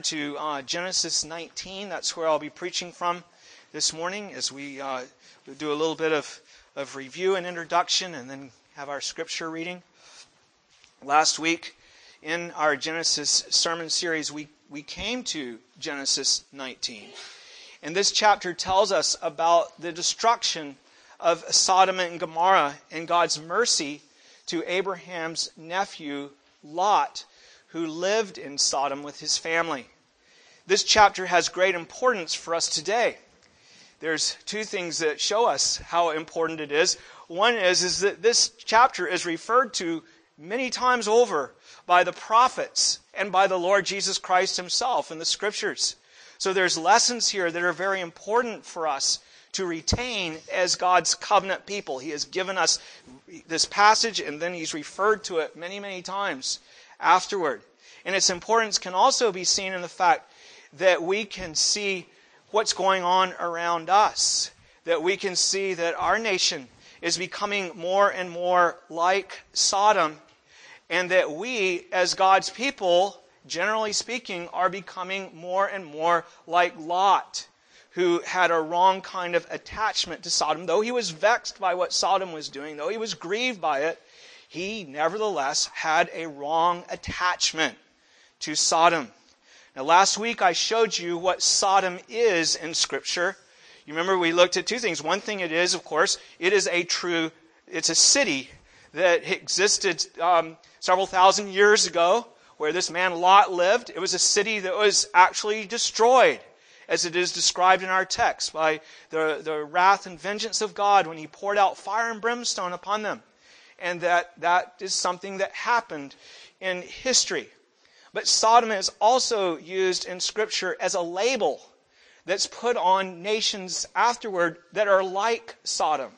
To Genesis 19. That's where I'll be preaching from this morning as we do a little bit of review and introduction and then have our scripture reading. Last week in our Genesis sermon series, we came to Genesis 19. And this chapter tells us about the destruction of Sodom and Gomorrah and God's mercy to Abraham's nephew Lot, who lived in Sodom with his family. This chapter has great importance for us today. There's two things that show us how important it is. One is that this chapter is referred to many times over by the prophets and by the Lord Jesus Christ himself in the scriptures. So there's lessons here that are very important for us to retain as God's covenant people. He has given us this passage and then he's referred to it many, many times afterward. And its importance can also be seen in the fact that we can see what's going on around us. That we can see that our nation is becoming more and more like Sodom. And that we, as God's people, generally speaking, are becoming more and more like Lot, who had a wrong kind of attachment to Sodom. Though he was vexed by what Sodom was doing, though he was grieved by it, he nevertheless had a wrong attachment to Sodom. Now, last week I showed you what Sodom is in Scripture. You remember we looked at two things. One thing it is, of course, it's a city that existed several thousand years ago where this man Lot lived. It was a city that was actually destroyed, as it is described in our text, by the wrath and vengeance of God when he poured out fire and brimstone upon them. And that is something that happened in history. But Sodom is also used in Scripture as a label that's put on nations afterward that are like Sodom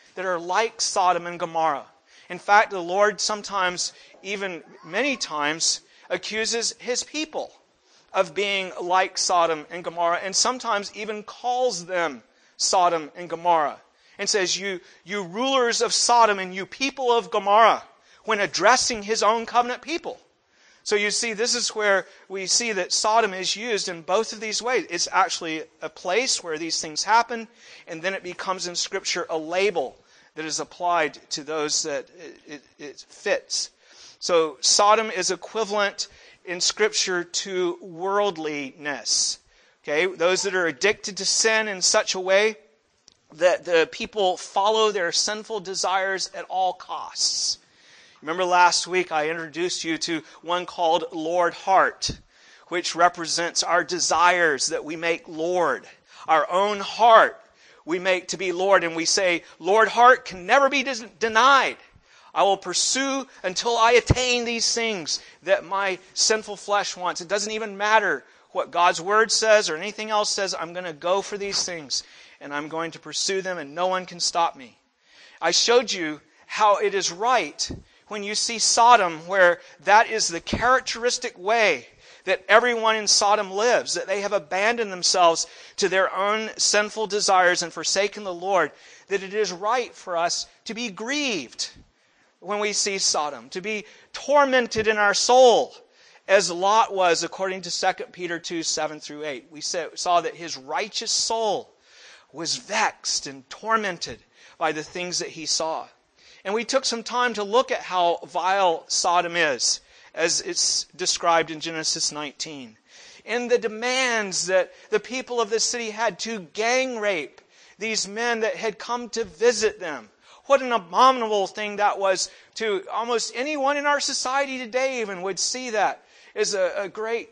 and Gomorrah. In fact, the Lord sometimes, even many times, accuses his people of being like Sodom and Gomorrah, and sometimes even calls them Sodom and Gomorrah, and says, you rulers of Sodom and you people of Gomorrah, when addressing his own covenant people. So you see, this is where we see that Sodom is used in both of these ways. It's actually a place where these things happen, and then it becomes in Scripture a label that is applied to those that it fits. So Sodom is equivalent in Scripture to worldliness. Okay, those that are addicted to sin in such a way that the people follow their sinful desires at all costs. Remember last week I introduced you to one called Lord Heart, which represents our desires that we make Lord. Our own heart we make to be Lord, and we say, Lord Heart can never be denied. I will pursue until I attain these things that my sinful flesh wants. It doesn't even matter what God's Word says or anything else says. I'm going to go for these things, and I'm going to pursue them, and no one can stop me. I showed you how it is right when you see Sodom, where that is the characteristic way that everyone in Sodom lives, that they have abandoned themselves to their own sinful desires and forsaken the Lord, that it is right for us to be grieved when we see Sodom, to be tormented in our soul, as Lot was, according to 2 Peter 2, 7 through 8. We saw that his righteous soul was vexed and tormented by the things that he saw. And we took some time to look at how vile Sodom is, as it's described in Genesis 19. And the demands that the people of the city had to gang rape these men that had come to visit them. What an abominable thing that was to almost anyone in our society today even would see that as a great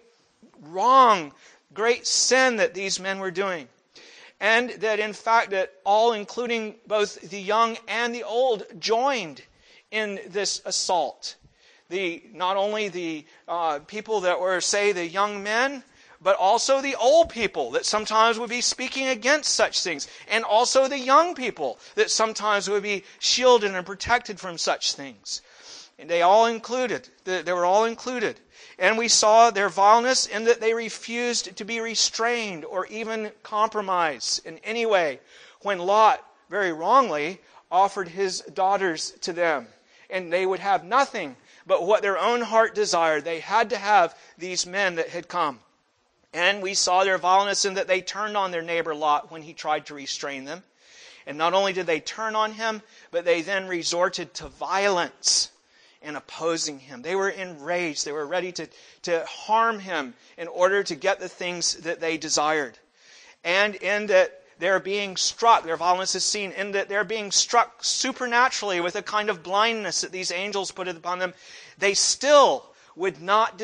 wrong, great sin that these men were doing. And that in fact that all, including both the young and the old, joined in this assault. Not only the people that were, say, the young men, but also the old people that sometimes would be speaking against such things. And also the young people that sometimes would be shielded and protected from such things. And they were all included. And we saw their vileness in that they refused to be restrained or even compromised in any way when Lot, very wrongly, offered his daughters to them. And they would have nothing but what their own heart desired. They had to have these men that had come. And we saw their vileness in that they turned on their neighbor Lot when he tried to restrain them. And not only did they turn on him, but they then resorted to violence in opposing him. They were enraged. They were ready to harm him in order to get the things that they desired. And in that they're being struck, their violence is seen in that they're being struck supernaturally with a kind of blindness that these angels put upon them. They still would not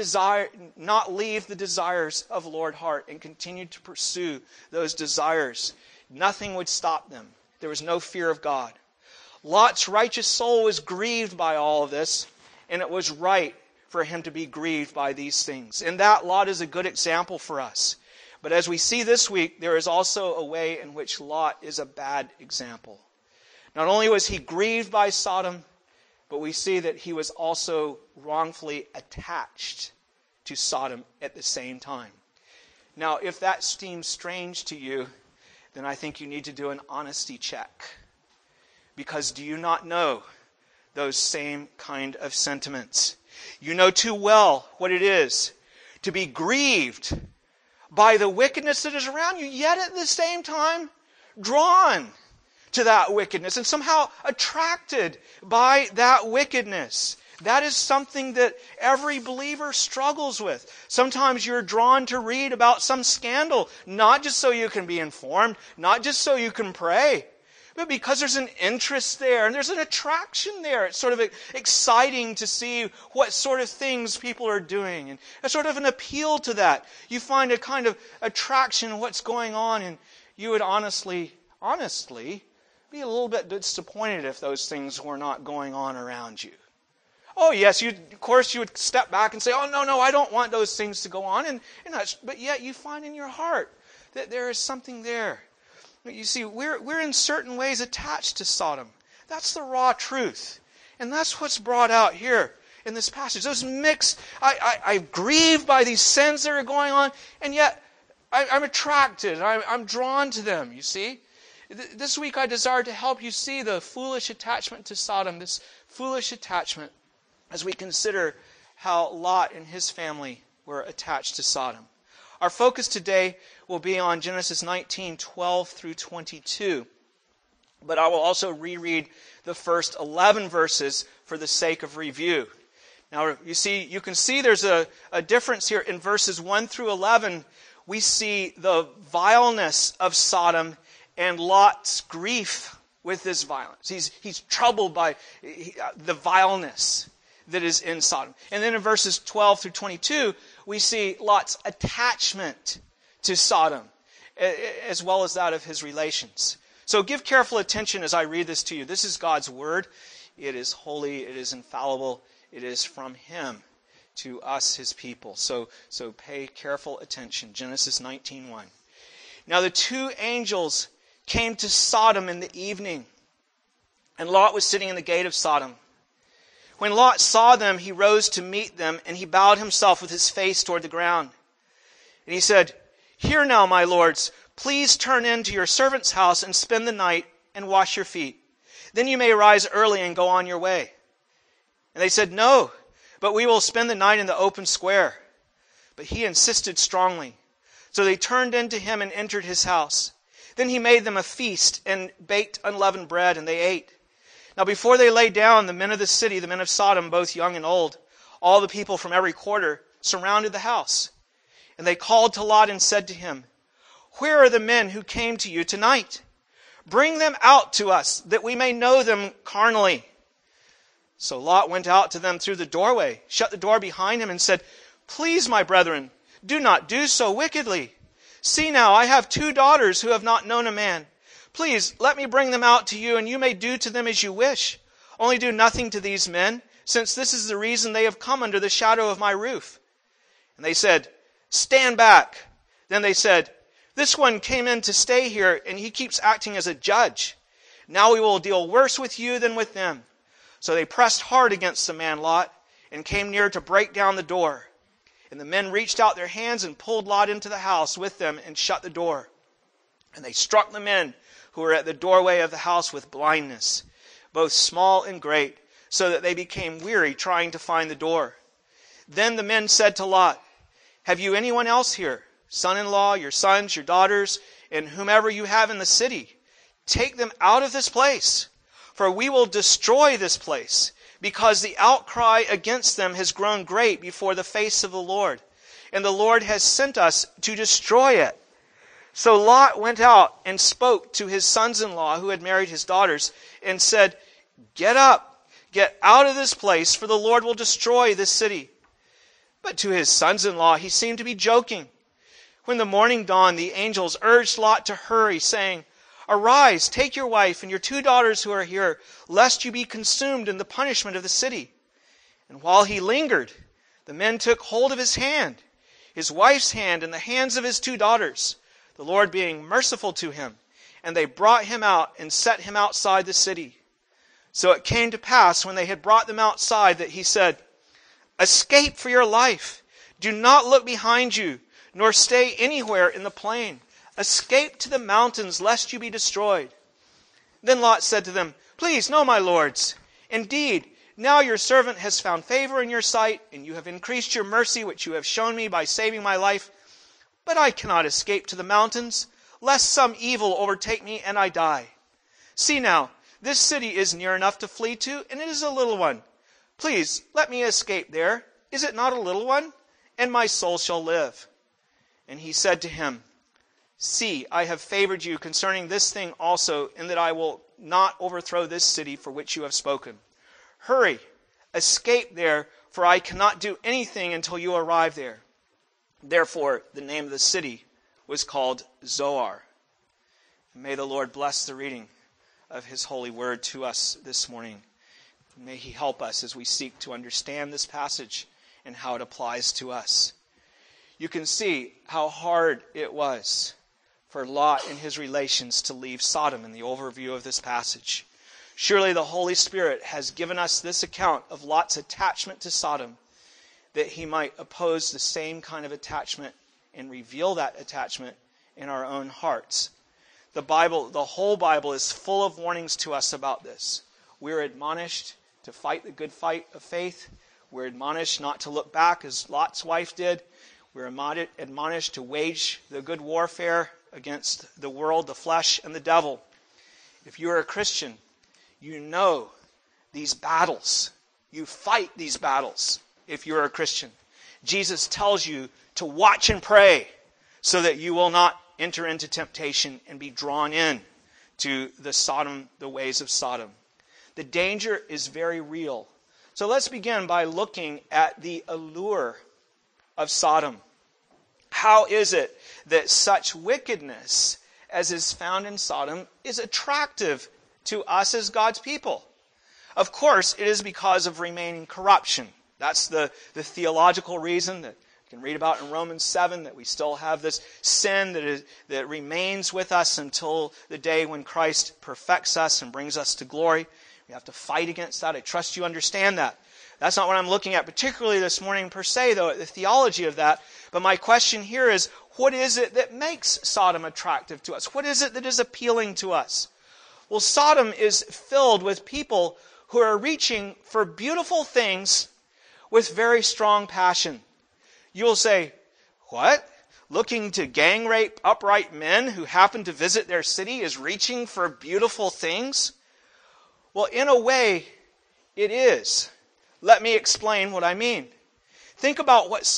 leave the desires of Lord heart and continued to pursue those desires. Nothing would stop them. There was no fear of God. Lot's righteous soul was grieved by all of this, and it was right for him to be grieved by these things. In that, Lot is a good example for us. But as we see this week, there is also a way in which Lot is a bad example. Not only was he grieved by Sodom, but we see that he was also wrongfully attached to Sodom at the same time. Now, if that seems strange to you, then I think you need to do an honesty check. Because do you not know those same kind of sentiments? You know too well what it is to be grieved by the wickedness that is around you, yet at the same time drawn to that wickedness and somehow attracted by that wickedness. That is something that every believer struggles with. Sometimes you're drawn to read about some scandal, not just so you can be informed, not just so you can pray, but because there's an interest there and there's an attraction there. It's sort of exciting to see what sort of things people are doing, and a sort of an appeal to that. You find a kind of attraction in what's going on, and you would honestly be a little bit disappointed if those things were not going on around you. Oh yes, of course you would step back and say, oh no, I don't want those things to go on. But yet you find in your heart that there is something there. You see, we're in certain ways attached to Sodom. That's the raw truth. And that's what's brought out here in this passage. Those mixed, I'm grieved by these sins that are going on, and yet I'm attracted, I'm drawn to them, you see. This week I desire to help you see the foolish attachment to Sodom, this foolish attachment, as we consider how Lot and his family were attached to Sodom. Our focus today will be on Genesis 19:12 through 22. But I will also reread the first 11 verses for the sake of review. Now, you can see there's a difference here. In verses 1 through 11, we see the vileness of Sodom and Lot's grief with this violence. He's troubled by the vileness that is in Sodom. And then in verses 12 through 22, we see Lot's attachment to Sodom, as well as that of his relations. So give careful attention as I read this to you. This is God's word. It is holy. It is infallible. It is from Him to us, His people. So pay careful attention. Genesis 19:1. Now the two angels came to Sodom in the evening, and Lot was sitting in the gate of Sodom. When Lot saw them, he rose to meet them, and he bowed himself with his face toward the ground. And he said, "Hear now, my lords, please turn into your servant's house and spend the night and wash your feet. Then you may rise early and go on your way." And they said, "No, but we will spend the night in the open square." But he insisted strongly. So they turned into him and entered his house. Then he made them a feast and baked unleavened bread, and they ate. Now before they lay down, the men of the city, the men of Sodom, both young and old, all the people from every quarter, surrounded the house. And they called to Lot and said to him, "Where are the men who came to you tonight? Bring them out to us, that we may know them carnally." So Lot went out to them through the doorway, shut the door behind him, and said, "Please, my brethren, do not do so wickedly. See now, I have 2 daughters who have not known a man. Please, let me bring them out to you, and you may do to them as you wish. Only do nothing to these men, since this is the reason they have come under the shadow of my roof." And they said, "Stand back." Then they said, "This one came in to stay here, and he keeps acting as a judge. Now we will deal worse with you than with them." So they pressed hard against the man Lot, and came near to break down the door. And the men reached out their hands and pulled Lot into the house with them and shut the door. And they struck the men who were at the doorway of the house with blindness, both small and great, so that they became weary trying to find the door. Then the men said to Lot, "Have you anyone else here, son-in-law, your sons, your daughters, and whomever you have in the city. Take them out of this place, for we will destroy this place, because the outcry against them has grown great before the face of the Lord, and the Lord has sent us to destroy it. So Lot went out and spoke to his sons-in-law who had married his daughters, and said, Get up, get out of this place, for the Lord will destroy this city. But to his sons-in-law he seemed to be joking. When the morning dawned, the angels urged Lot to hurry, saying, Arise, take your wife and your 2 daughters who are here, lest you be consumed in the punishment of the city. And while he lingered, the men took hold of his hand, his wife's hand, and the hands of his 2 daughters, the Lord being merciful to him. And they brought him out and set him outside the city. So it came to pass, when they had brought them outside, that he said, Escape for your life. Do not look behind you, nor stay anywhere in the plain. Escape to the mountains, lest you be destroyed. Then Lot said to them, Please, no, my lords. Indeed, now your servant has found favor in your sight, and you have increased your mercy, which you have shown me by saving my life. But I cannot escape to the mountains, lest some evil overtake me and I die. See now, this city is near enough to flee to, and it is a little one. Please, let me escape there. Is it not a little one? And my soul shall live. And he said to him, See, I have favored you concerning this thing also, in that I will not overthrow this city for which you have spoken. Hurry, escape there, for I cannot do anything until you arrive there. Therefore, the name of the city was called Zoar. And may the Lord bless the reading of his holy word to us this morning. May he help us as we seek to understand this passage and how it applies to us. You can see how hard it was for Lot and his relations to leave Sodom in the overview of this passage. Surely the Holy Spirit has given us this account of Lot's attachment to Sodom, that he might oppose the same kind of attachment and reveal that attachment in our own hearts. The whole Bible is full of warnings to us about this. We're admonished to fight the good fight of faith. We're admonished not to look back as Lot's wife did. We're admonished to wage the good warfare against the world, the flesh, and the devil. If you're a Christian, you know these battles. You fight these battles if you're a Christian. Jesus tells you to watch and pray so that you will not enter into temptation and be drawn in to the ways of Sodom. The danger is very real. So let's begin by looking at the allure of Sodom. How is it that such wickedness as is found in Sodom is attractive to us as God's people? Of course, it is because of remaining corruption. That's the theological reason that you can read about in Romans 7, that we still have this sin that remains with us until the day when Christ perfects us and brings us to glory. We have to fight against that. I trust you understand that. That's not what I'm looking at particularly this morning per se, though, the theology of that. But my question here is, what is it that makes Sodom attractive to us? What is it that is appealing to us? Well, Sodom is filled with people who are reaching for beautiful things with very strong passion. You'll say, what? Looking to gang rape upright men who happen to visit their city is reaching for beautiful things? Well, in a way, it is. Let me explain what I mean. Think about what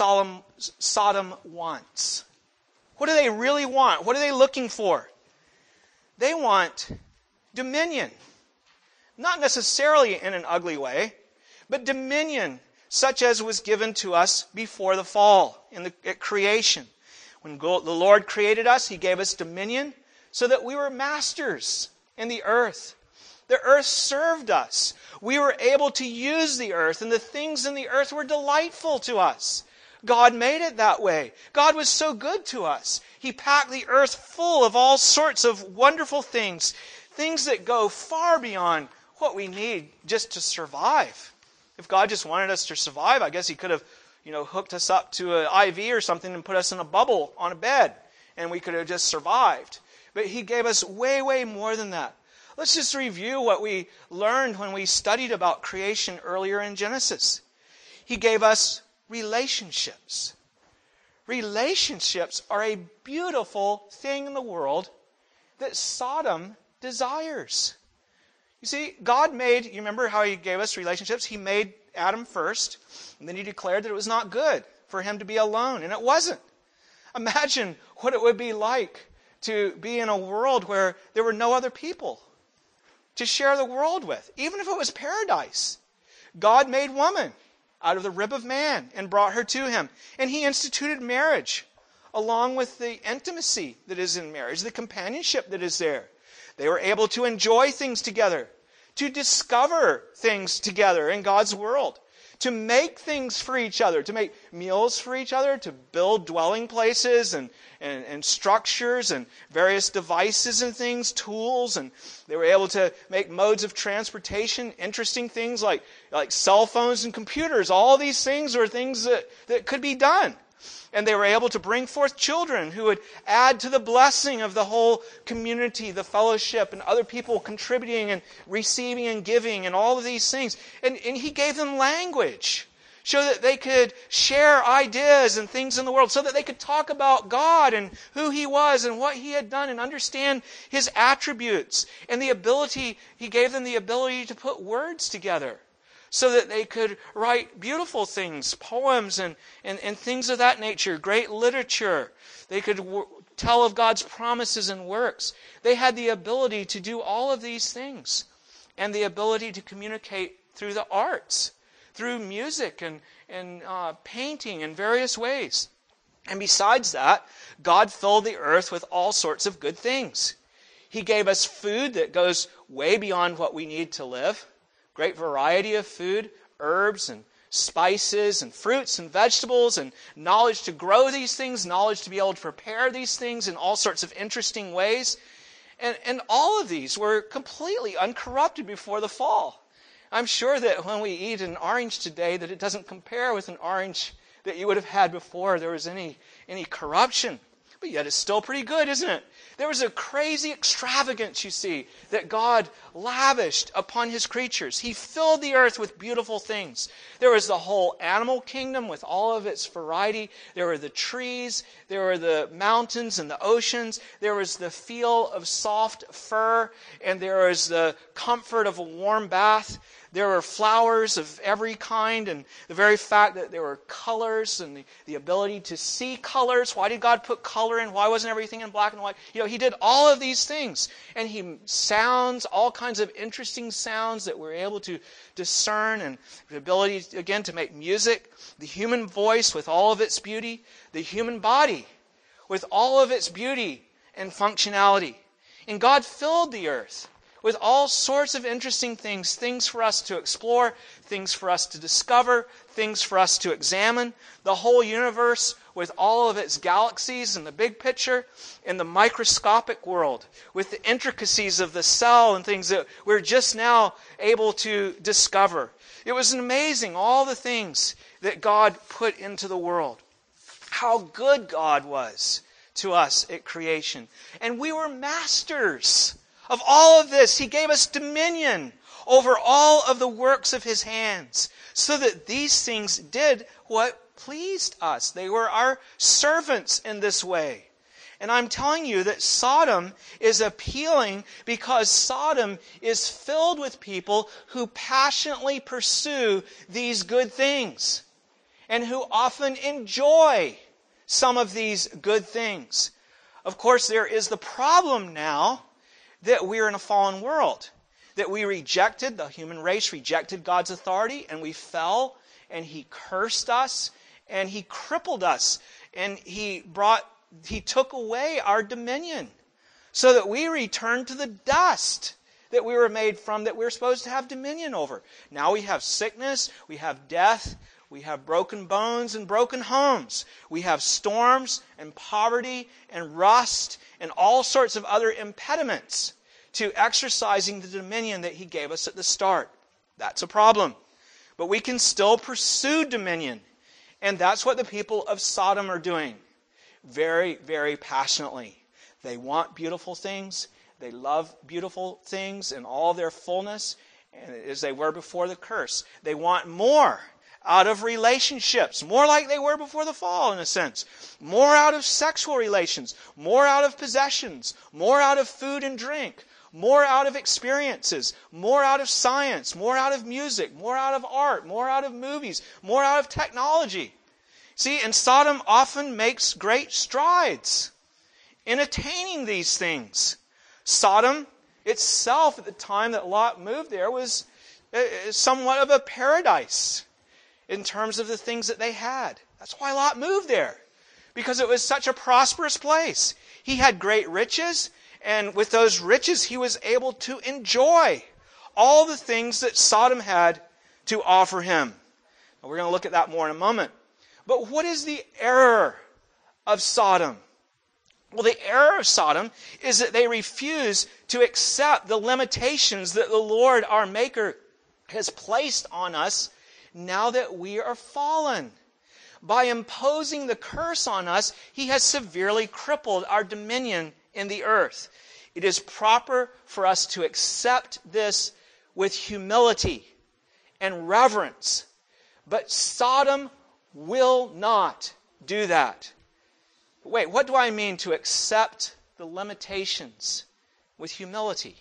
Sodom wants. What do they really want? What are they looking for? They want dominion. Not necessarily in an ugly way, but dominion such as was given to us before the fall, at creation. When the Lord created us, He gave us dominion so that we were masters in the earth. The earth served us. We were able to use the earth, and the things in the earth were delightful to us. God made it that way. God was so good to us. He packed the earth full of all sorts of wonderful things, things that go far beyond what we need just to survive. If God just wanted us to survive, I guess He could have, hooked us up to an IV or something and put us in a bubble on a bed, and we could have just survived. But He gave us way, way more than that. Let's just review what we learned when we studied about creation earlier in Genesis. He gave us relationships. relationships are a beautiful thing in the world that Sodom desires. You see, God made, you remember how He gave us relationships? He made Adam first, and then He declared that it was not good for him to be alone, and it wasn't. Imagine what it would be like to be in a world where there were no other people to share the world with, even if it was paradise. God made woman out of the rib of man and brought her to Him, and He instituted marriage along with the intimacy that is in marriage, the companionship that is there. They were able to enjoy things together, to discover things together in God's world, to make things for each other, to make meals for each other, to build dwelling places and structures and various devices and things, tools, and they were able to make modes of transportation, interesting things like cell phones and computers. All these things are things that could be done. And they were able to bring forth children who would add to the blessing of the whole community, the fellowship, and other people contributing and receiving and giving and all of these things. And He gave them language so that they could share ideas and things in the world, so that they could talk about God and who He was and what He had done and understand His attributes. And He gave them the ability to put words together, so that they could write beautiful things, poems and things of that nature, great literature. They could tell of God's promises and works. They had the ability to do all of these things, and the ability to communicate through the arts, through music and painting in various ways. And besides that, God filled the earth with all sorts of good things. He gave us food that goes way beyond what we need to live. Great variety of food, herbs and spices and fruits and vegetables, and knowledge to grow these things, knowledge to be able to prepare these things in all sorts of interesting ways. And all of these were completely uncorrupted before the fall. I'm sure that when we eat an orange today, that it doesn't compare with an orange that you would have had before there was any corruption. But yet it's still pretty good, isn't it? There was a crazy extravagance, you see, that God lavished upon His creatures. He filled the earth with beautiful things. There was the whole animal kingdom with all of its variety. There were the trees. There were the mountains and the oceans. There was the feel of soft fur. And there was the comfort of a warm bath. There were flowers of every kind, and the very fact that there were colors and the ability to see colors. Why did God put color in? Why wasn't everything in black and white? He did all of these things. And He sounds, all kinds of interesting sounds that we're able to discern, and the ability, again, to make music, the human voice with all of its beauty, the human body with all of its beauty and functionality. And God filled the earth with all sorts of interesting things, things for us to explore, things for us to discover, things for us to examine. The whole universe with all of its galaxies and the big picture, and the microscopic world with the intricacies of the cell and things that we're just now able to discover. It was amazing, all the things that God put into the world. How good God was to us at creation. And we were masters of all of this. He gave us dominion over all of the works of His hands, so that these things did what pleased us. They were our servants in this way. And I'm telling you that Sodom is appealing because Sodom is filled with people who passionately pursue these good things and who often enjoy some of these good things. Of course, there is the problem now that we're in a fallen world, that we rejected, the human race rejected God's authority, and we fell, and He cursed us, and He crippled us, and He took away our dominion, so that we returned to the dust that we were made from, that we're supposed to have dominion over. Now we have sickness, we have death, we have broken bones and broken homes. We have storms and poverty and rust and all sorts of other impediments to exercising the dominion that He gave us at the start. That's a problem. But we can still pursue dominion. And that's what the people of Sodom are doing. Very, very passionately. They want beautiful things. They love beautiful things in all their fullness, and as they were before the curse. They want more out of relationships, more like they were before the fall in a sense, more out of sexual relations, more out of possessions, more out of food and drink, more out of experiences, more out of science, more out of music, more out of art, more out of movies, more out of technology. See, and Sodom often makes great strides in attaining these things. Sodom itself, at the time that Lot moved there, was somewhat of a paradise in terms of the things that they had. That's why Lot moved there, because it was such a prosperous place. He had great riches, and with those riches he was able to enjoy all the things that Sodom had to offer him. Now, we're going to look at that more in a moment. But what is the error of Sodom? Well, the error of Sodom is that they refuse to accept the limitations that the Lord, our Maker, has placed on us now that we are fallen. By imposing the curse on us, He has severely crippled our dominion in the earth. It is proper for us to accept this with humility and reverence. But Sodom will not do that. Wait, what do I mean to accept the limitations with humility?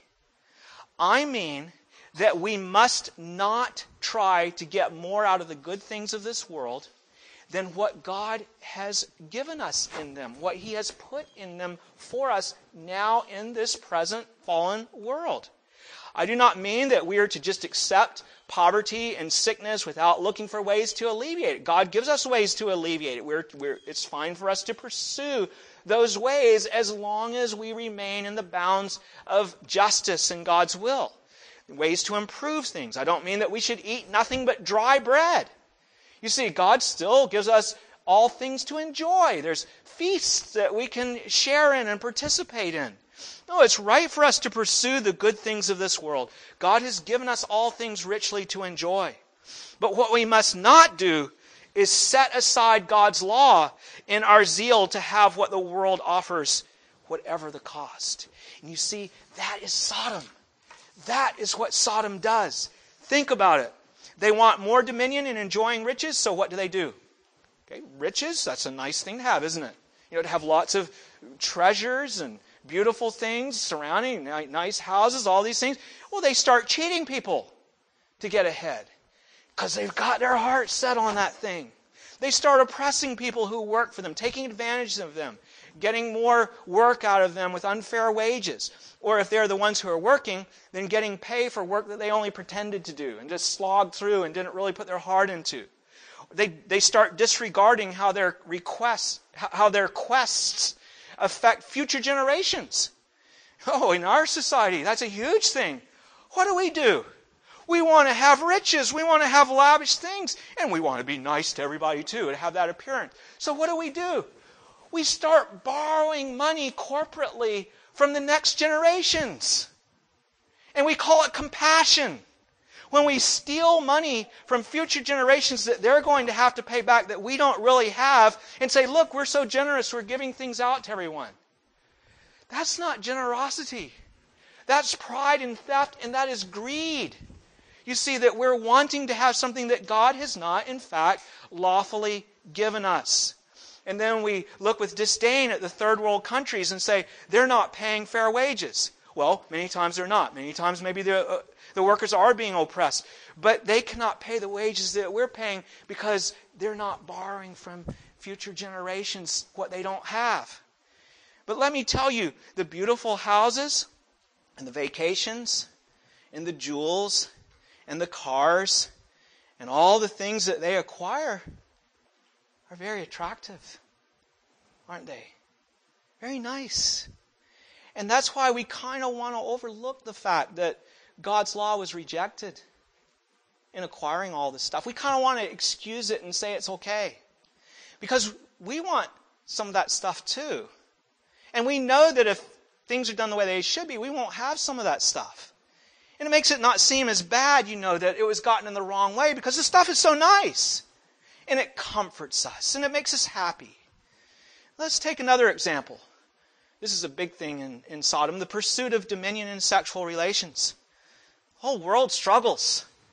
I mean that we must not try to get more out of the good things of this world than what God has given us in them, what He has put in them for us now in this present fallen world. I do not mean that we are to just accept poverty and sickness without looking for ways to alleviate it. God gives us ways to alleviate it. It's fine for us to pursue those ways as long as we remain in the bounds of justice and God's will. Ways to improve things. I don't mean that we should eat nothing but dry bread. You see, God still gives us all things to enjoy. There's feasts that we can share in and participate in. No, it's right for us to pursue the good things of this world. God has given us all things richly to enjoy. But what we must not do is set aside God's law in our zeal to have what the world offers, whatever the cost. And you see, that is Sodom. That is what Sodom does. Think about it. They want more dominion in enjoying riches, so what do? Okay, riches, that's a nice thing to have, isn't it? You know, to have lots of treasures and beautiful things surrounding, nice houses, all these things. Well, they start cheating people to get ahead because they've got their heart set on that thing. They start oppressing people who work for them, taking advantage of them, getting more work out of them with unfair wages. Or if they're the ones who are working, then getting pay for work that they only pretended to do and just slogged through and didn't really put their heart into. They start disregarding how their quests affect future generations. Oh, in our society, that's a huge thing. What do? We want to have riches. We want to have lavish things. And we want to be nice to everybody too and have that appearance. So what do? We start borrowing money corporately from the next generations. And we call it compassion. When we steal money from future generations that they're going to have to pay back that we don't really have and say, look, we're so generous, we're giving things out to everyone. That's not generosity. That's pride and theft, and that is greed. You see that we're wanting to have something that God has not, in fact, lawfully given us. And then we look with disdain at the third world countries and say, they're not paying fair wages. Well, many times they're not. Many times maybe the workers are being oppressed. But they cannot pay the wages that we're paying because they're not borrowing from future generations what they don't have. But let me tell you, the beautiful houses and the vacations and the jewels and the cars and all the things that they acquire are very attractive, aren't they? Very nice. And that's why we kind of want to overlook the fact that God's law was rejected in acquiring all this stuff. We kind of want to excuse it and say it's okay. Because we want some of that stuff too. And we know that if things are done the way they should be, we won't have some of that stuff. And it makes it not seem as bad, that it was gotten in the wrong way because the stuff is so nice. And it comforts us and it makes us happy. Let's take another example. This is a big thing in Sodom, the pursuit of dominion in sexual relations. The whole world struggles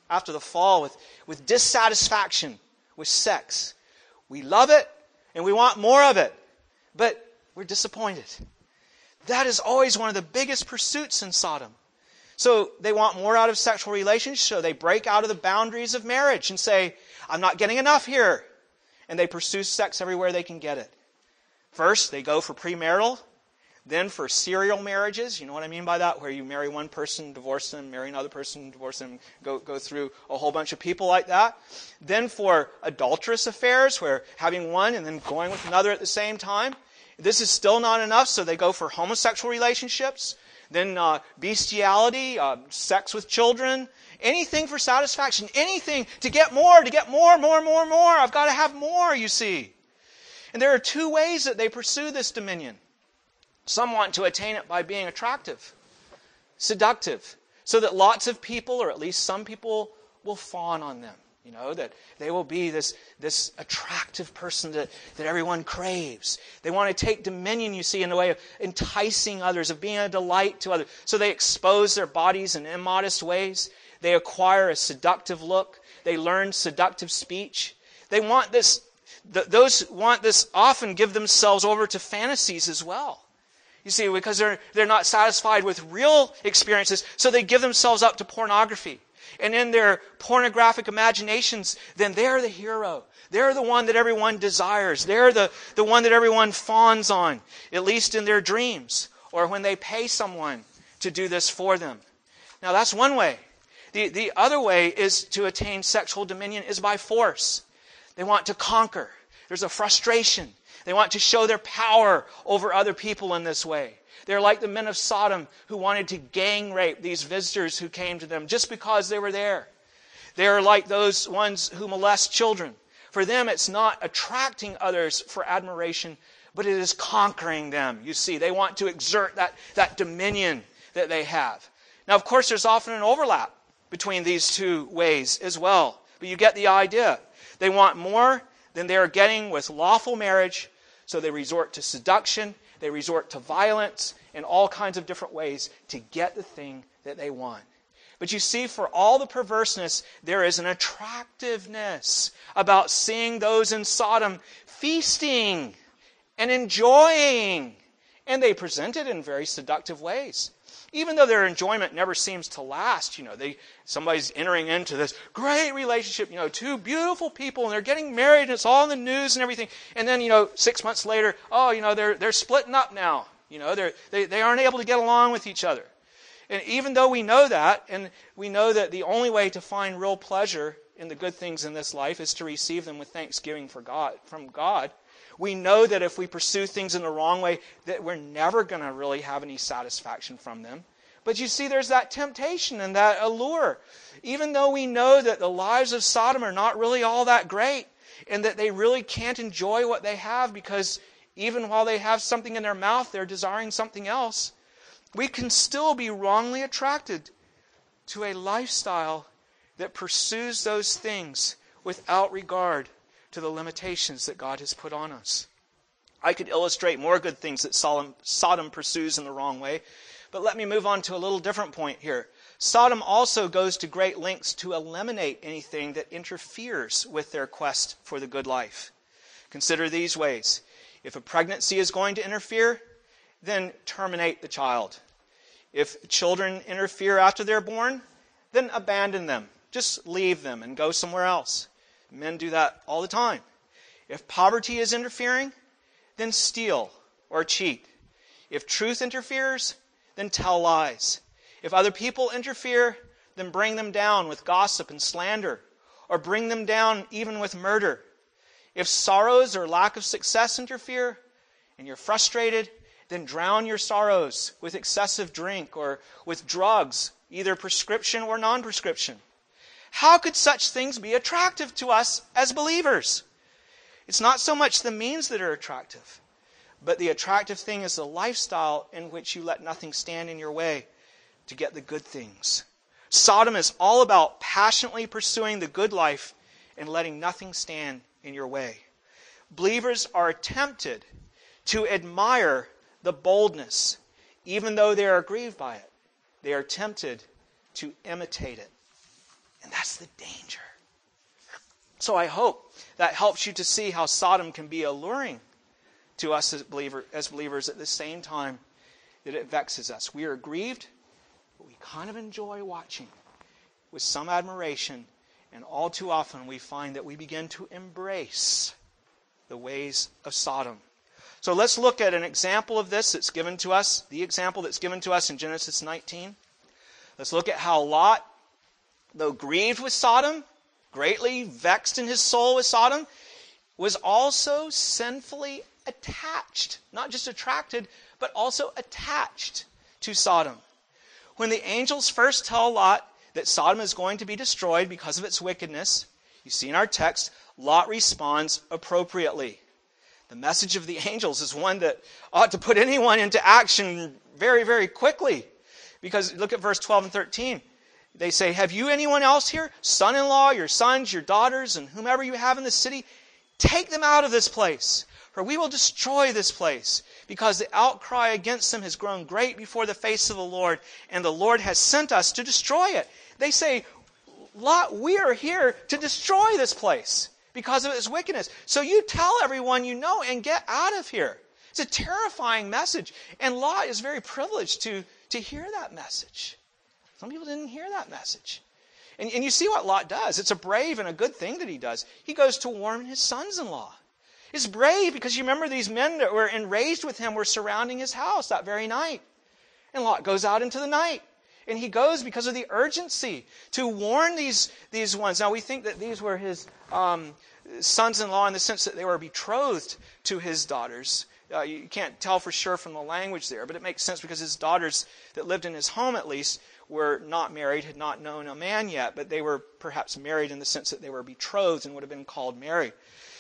after the fall with dissatisfaction with sex. We love it and we want more of it, but we're disappointed. That is always one of the biggest pursuits in Sodom. So they want more out of sexual relations, so they break out of the boundaries of marriage and say, I'm not getting enough here. And they pursue sex everywhere they can get it. First, they go for premarital, then for serial marriages. You know what I mean by that? Where you marry one person, divorce them, marry another person, divorce them, go through a whole bunch of people like that. Then for adulterous affairs, where having one and then going with another at the same time. This is still not enough, so they go for homosexual relationships. Then bestiality, sex with children, anything for satisfaction, anything to get more. I've got to have more, you see. And there are two ways that they pursue this dominion. Some want to attain it by being attractive, seductive, so that lots of people, or at least some people, will fawn on them. You know, that they will be this attractive person that everyone craves. They want to take dominion, you see, in the way of enticing others, of being a delight to others. So they expose their bodies in immodest ways. They acquire a seductive look. They learn seductive speech. They want this. Those who want this often give themselves over to fantasies as well. You see, because they're not satisfied with real experiences, so they give themselves up to pornography. And in their pornographic imaginations, then they're the hero. They're the one that everyone desires. They're the one that everyone fawns on, at least in their dreams, or when they pay someone to do this for them. Now that's one way. The other way is to attain sexual dominion is by force. They want to conquer. There's a frustration. They want to show their power over other people in this way. They're like the men of Sodom who wanted to gang rape these visitors who came to them just because they were there. They're like those ones who molest children. For them, it's not attracting others for admiration, but it is conquering them. You see, they want to exert that dominion that they have. Now, of course, there's often an overlap between these two ways as well. But you get the idea. They want more than they are getting with lawful marriage, so they resort to seduction. They resort to violence in all kinds of different ways to get the thing that they want. But you see, for all the perverseness, there is an attractiveness about seeing those in Sodom feasting and enjoying. And they present it in very seductive ways. Even though their enjoyment never seems to last, somebody's entering into this great relationship, two beautiful people, and they're getting married, and it's all in the news and everything. And then, 6 months later, they're splitting up now. They aren't able to get along with each other. And even though we know that, and we know that the only way to find real pleasure in the good things in this life is to receive them with thanksgiving from God, we know that if we pursue things in the wrong way, that we're never going to really have any satisfaction from them. But you see, there's that temptation and that allure. Even though we know that the lives of Sodom are not really all that great, and that they really can't enjoy what they have because even while they have something in their mouth, they're desiring something else, we can still be wrongly attracted to a lifestyle that pursues those things without regard to the limitations that God has put on us. I could illustrate more good things that Sodom pursues in the wrong way, but let me move on to a little different point here. Sodom also goes to great lengths to eliminate anything that interferes with their quest for the good life. Consider these ways. If a pregnancy is going to interfere, then terminate the child. If children interfere after they're born, then abandon them. Just leave them and go somewhere else. Men do that all the time. If poverty is interfering, then steal or cheat. If truth interferes, then tell lies. If other people interfere, then bring them down with gossip and slander, or bring them down even with murder. If sorrows or lack of success interfere, and you're frustrated, then drown your sorrows with excessive drink or with drugs, either prescription or non-prescription. How could such things be attractive to us as believers? It's not so much the means that are attractive, but the attractive thing is the lifestyle in which you let nothing stand in your way to get the good things. Sodom is all about passionately pursuing the good life and letting nothing stand in your way. Believers are tempted to admire the boldness, even though they are grieved by it. They are tempted to imitate it. And that's the danger. So I hope that helps you to see how Sodom can be alluring to us as believers at the same time that it vexes us. We are grieved, but we kind of enjoy watching with some admiration. And all too often we find that we begin to embrace the ways of Sodom. So let's look at an example of this that's given to us, the example that's given to us in Genesis 19. Let's look at how Lot, though grieved with Sodom, greatly vexed in his soul with Sodom, was also sinfully attached. Not just attracted, but also attached to Sodom. When the angels first tell Lot that Sodom is going to be destroyed because of its wickedness, you see in our text, Lot responds appropriately. The message of the angels is one that ought to put anyone into action very, very quickly. Because look at verse 12 and 13. They say, have you anyone else here? Son-in-law, your sons, your daughters, and whomever you have in the city? Take them out of this place, for we will destroy this place, because the outcry against them has grown great before the face of the Lord, and the Lord has sent us to destroy it. They say, Lot, we are here to destroy this place because of its wickedness. So you tell everyone you know and get out of here. It's a terrifying message. And Lot is very privileged to hear that message. Some people didn't hear that message. And you see what Lot does. It's a brave and a good thing that he does. He goes to warn his sons-in-law. It's brave because you remember these men that were enraged with him were surrounding his house that very night. And Lot goes out into the night. And he goes because of the urgency to warn these ones. Now we think that these were his sons-in-law in the sense that they were betrothed to his daughters. You can't tell for sure from the language there, but it makes sense because his daughters that lived in his home at least were not married, had not known a man yet, but they were perhaps married in the sense that they were betrothed and would have been called married.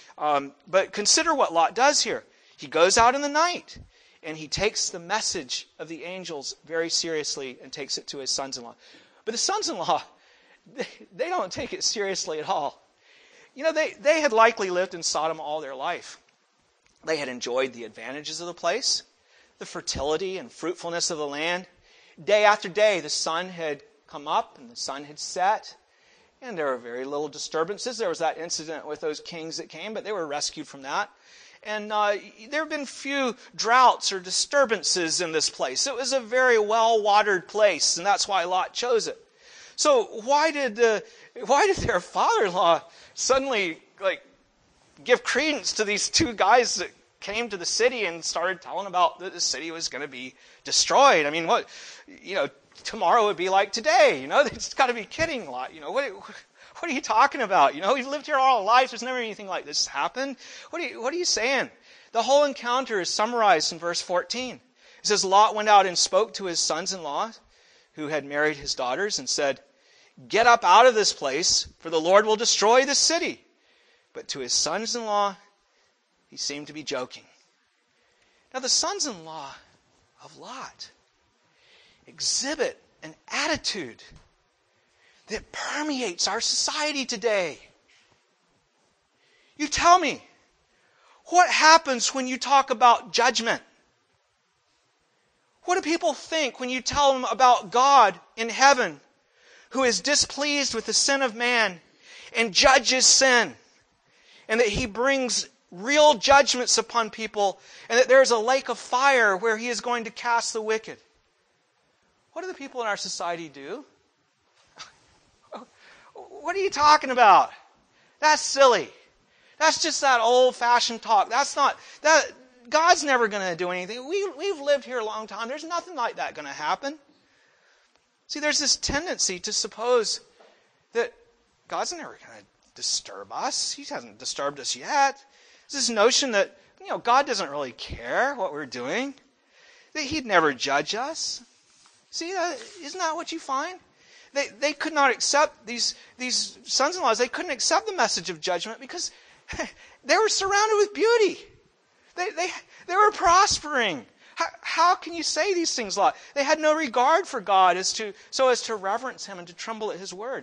But consider what Lot does here. He goes out in the night and he takes the message of the angels very seriously and takes it to his sons-in-law. But the sons-in-law, they don't take it seriously at all. You know, they had likely lived in Sodom all their life. They had enjoyed the advantages of the place, the fertility and fruitfulness of the land. Day after day, the sun had come up and the sun had set, and there were very little disturbances. There was that incident with those kings that came, but they were rescued from that. And there have been few droughts or disturbances in this place. It was a very well-watered place, and that's why Lot chose it. So why did their father-in-law suddenly give credence to these two guys that came to the city and started telling about that the city was going to be destroyed? I mean, tomorrow would be like today. It's got to be kidding, Lot. What are you talking about? We've lived here all our lives. There's never anything like this happened. What are you saying? The whole encounter is summarized in verse 14. It says, Lot went out and spoke to his sons-in-law who had married his daughters and said, get up out of this place, for the Lord will destroy this city. But to his sons-in-law, he seemed to be joking. Now the sons-in-law of Lot exhibit an attitude that permeates our society today. You tell me, what happens when you talk about judgment? What do people think when you tell them about God in heaven who is displeased with the sin of man and judges sin, and that he brings real judgments upon people, and that there is a lake of fire where he is going to cast the wicked? What do the people in our society do? What are you talking about? That's silly. That's just that old-fashioned talk. God's never going to do anything. We've lived here a long time. There's nothing like that going to happen. See, there's this tendency to suppose that God's never going to disturb us. He hasn't disturbed us yet. There's this notion that, God doesn't really care what we're doing. That He'd never judge us. See, isn't that what you find? They could not accept, these sons-in-laws, they couldn't accept the message of judgment because they were surrounded with beauty. They were prospering. How can you say these things, Lot? They had no regard for God so as to reverence Him and to tremble at His word.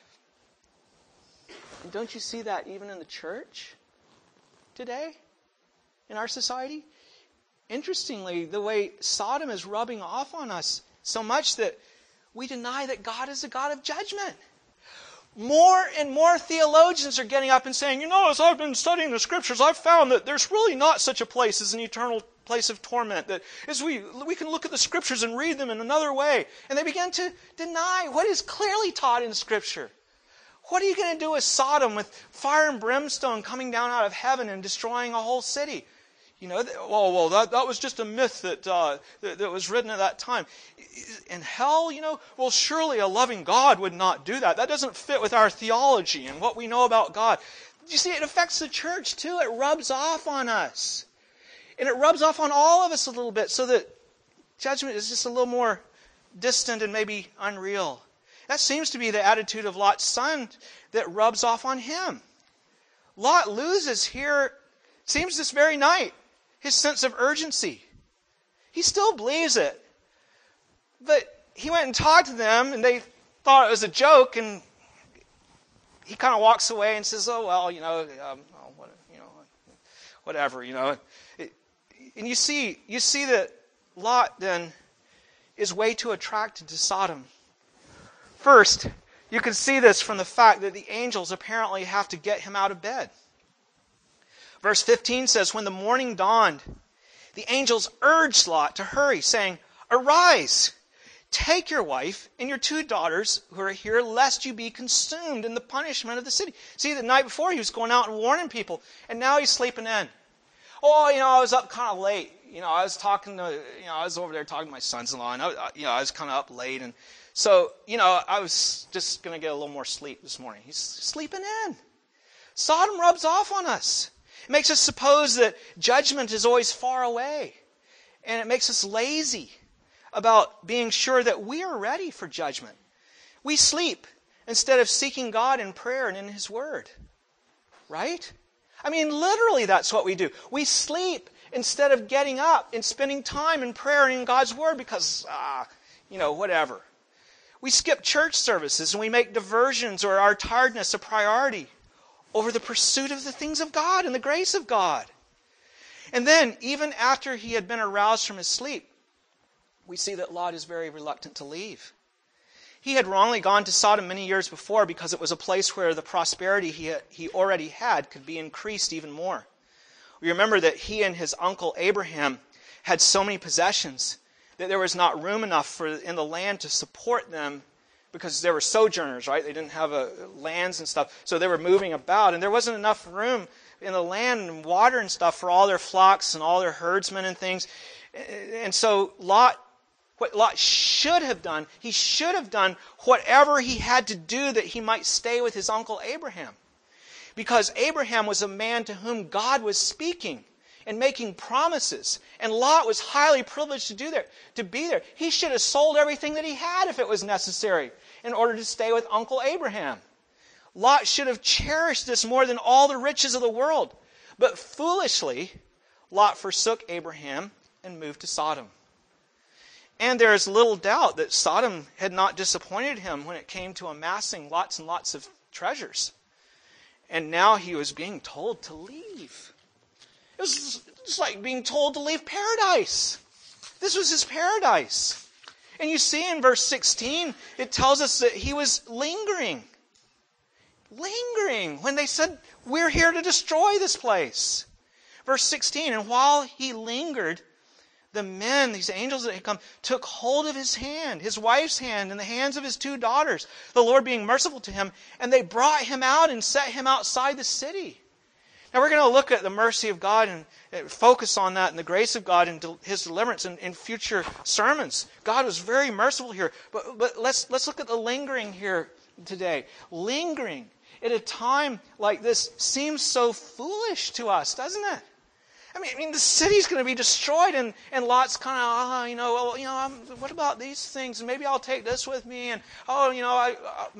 And don't you see that even in the church today? In our society? Interestingly, the way Sodom is rubbing off on us so much that we deny that God is a God of judgment. more and more theologians are getting up and saying, as I've been studying the Scriptures, I've found that there's really not such a place as an eternal place of torment. That as we can look at the Scriptures and read them in another way. And they begin to deny what is clearly taught in Scripture. What are you going to do with Sodom, with fire and brimstone coming down out of heaven and destroying a whole city? That was just a myth that was written at that time. And hell, surely a loving God would not do that. That doesn't fit with our theology and what we know about God. You see, it affects the church too. It rubs off on us. And it rubs off on all of us a little bit, so that judgment is just a little more distant and maybe unreal. That seems to be the attitude of Lot's son that rubs off on him. Lot loses here, seems this very night, his sense of urgency. He still believes it. But he went and talked to them, and they thought it was a joke, and he kind of walks away and says, whatever. And you see that Lot then is way too attracted to Sodom. First, you can see this from the fact that the angels apparently have to get him out of bed. Verse 15 says, when the morning dawned, the angels urged Lot to hurry, saying, "Arise, take your wife and your 2 daughters who are here, lest you be consumed in the punishment of the city." See, the night before he was going out and warning people, and now he's sleeping in. I was up kind of late. I was over there talking to my sons-in-law, and I was kind of up late, and so, I was just going to get a little more sleep this morning. He's sleeping in. Sodom rubs off on us. It makes us suppose that judgment is always far away. And it makes us lazy about being sure that we are ready for judgment. We sleep instead of seeking God in prayer and in His Word. Right? Literally that's what we do. We sleep instead of getting up and spending time in prayer and in God's Word because, whatever. We skip church services and we make diversions or our tiredness a priority over the pursuit of the things of God and the grace of God. And then, even after he had been aroused from his sleep, we see that Lot is very reluctant to leave. He had wrongly gone to Sodom many years before because it was a place where the prosperity he already had could be increased even more. We remember that he and his uncle Abraham had so many possessions that there was not room enough in the land to support them because they were sojourners, right? They didn't have lands and stuff, so they were moving about, and there wasn't enough room in the land and water and stuff for all their flocks and all their herdsmen and things. And so what Lot should have done, he should have done whatever he had to do that he might stay with his uncle Abraham. Because Abraham was a man to whom God was speaking and making promises. And Lot was highly privileged to be there. He should have sold everything that he had if it was necessary in order to stay with Uncle Abraham. Lot should have cherished this more than all the riches of the world. But foolishly, Lot forsook Abraham and moved to Sodom. And there is little doubt that Sodom had not disappointed him when it came to amassing lots and lots of treasures. And now he was being told to leave. It was just like being told to leave paradise. This was his paradise. And you see in verse 16, it tells us that he was lingering. Lingering when they said, "We're here to destroy this place." Verse 16, and while he lingered, the men, these angels that had come, took hold of his hand, his wife's hand, and the hands of his 2 daughters, the Lord being merciful to him, and they brought him out and set him outside the city. Now we're going to look at the mercy of God and focus on that and the grace of God and His deliverance in future sermons. God was very merciful here. But let's look at the lingering here today. Lingering at a time like this seems so foolish to us, doesn't it? I mean, the city's going to be destroyed, and Lot's kind of, what about these things? And maybe I'll take this with me, and I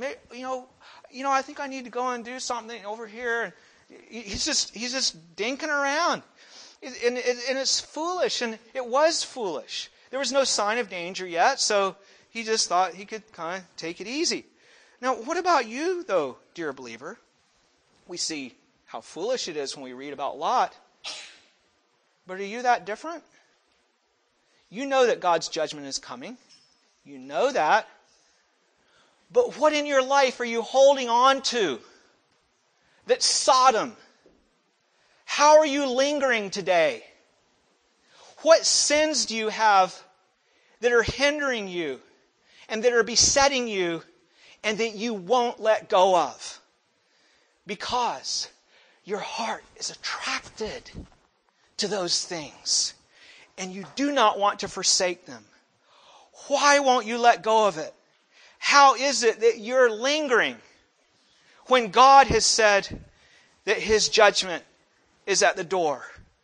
think I need to go and do something over here. And he's just dinking around, and it's foolish, and it was foolish. There was no sign of danger yet, so he just thought he could kind of take it easy. Now, what about you, though, dear believer? We see how foolish it is when we read about Lot. But are you that different? You know that God's judgment is coming. You know that. But what in your life are you holding on to that's Sodom? How are you lingering today? What sins do you have that are hindering you and that are besetting you and that you won't let go of? Because your heart is attracted to those things and you do not want to forsake them. Why won't you let go of it? How is it that you're lingering when God has said that His judgment is at the door?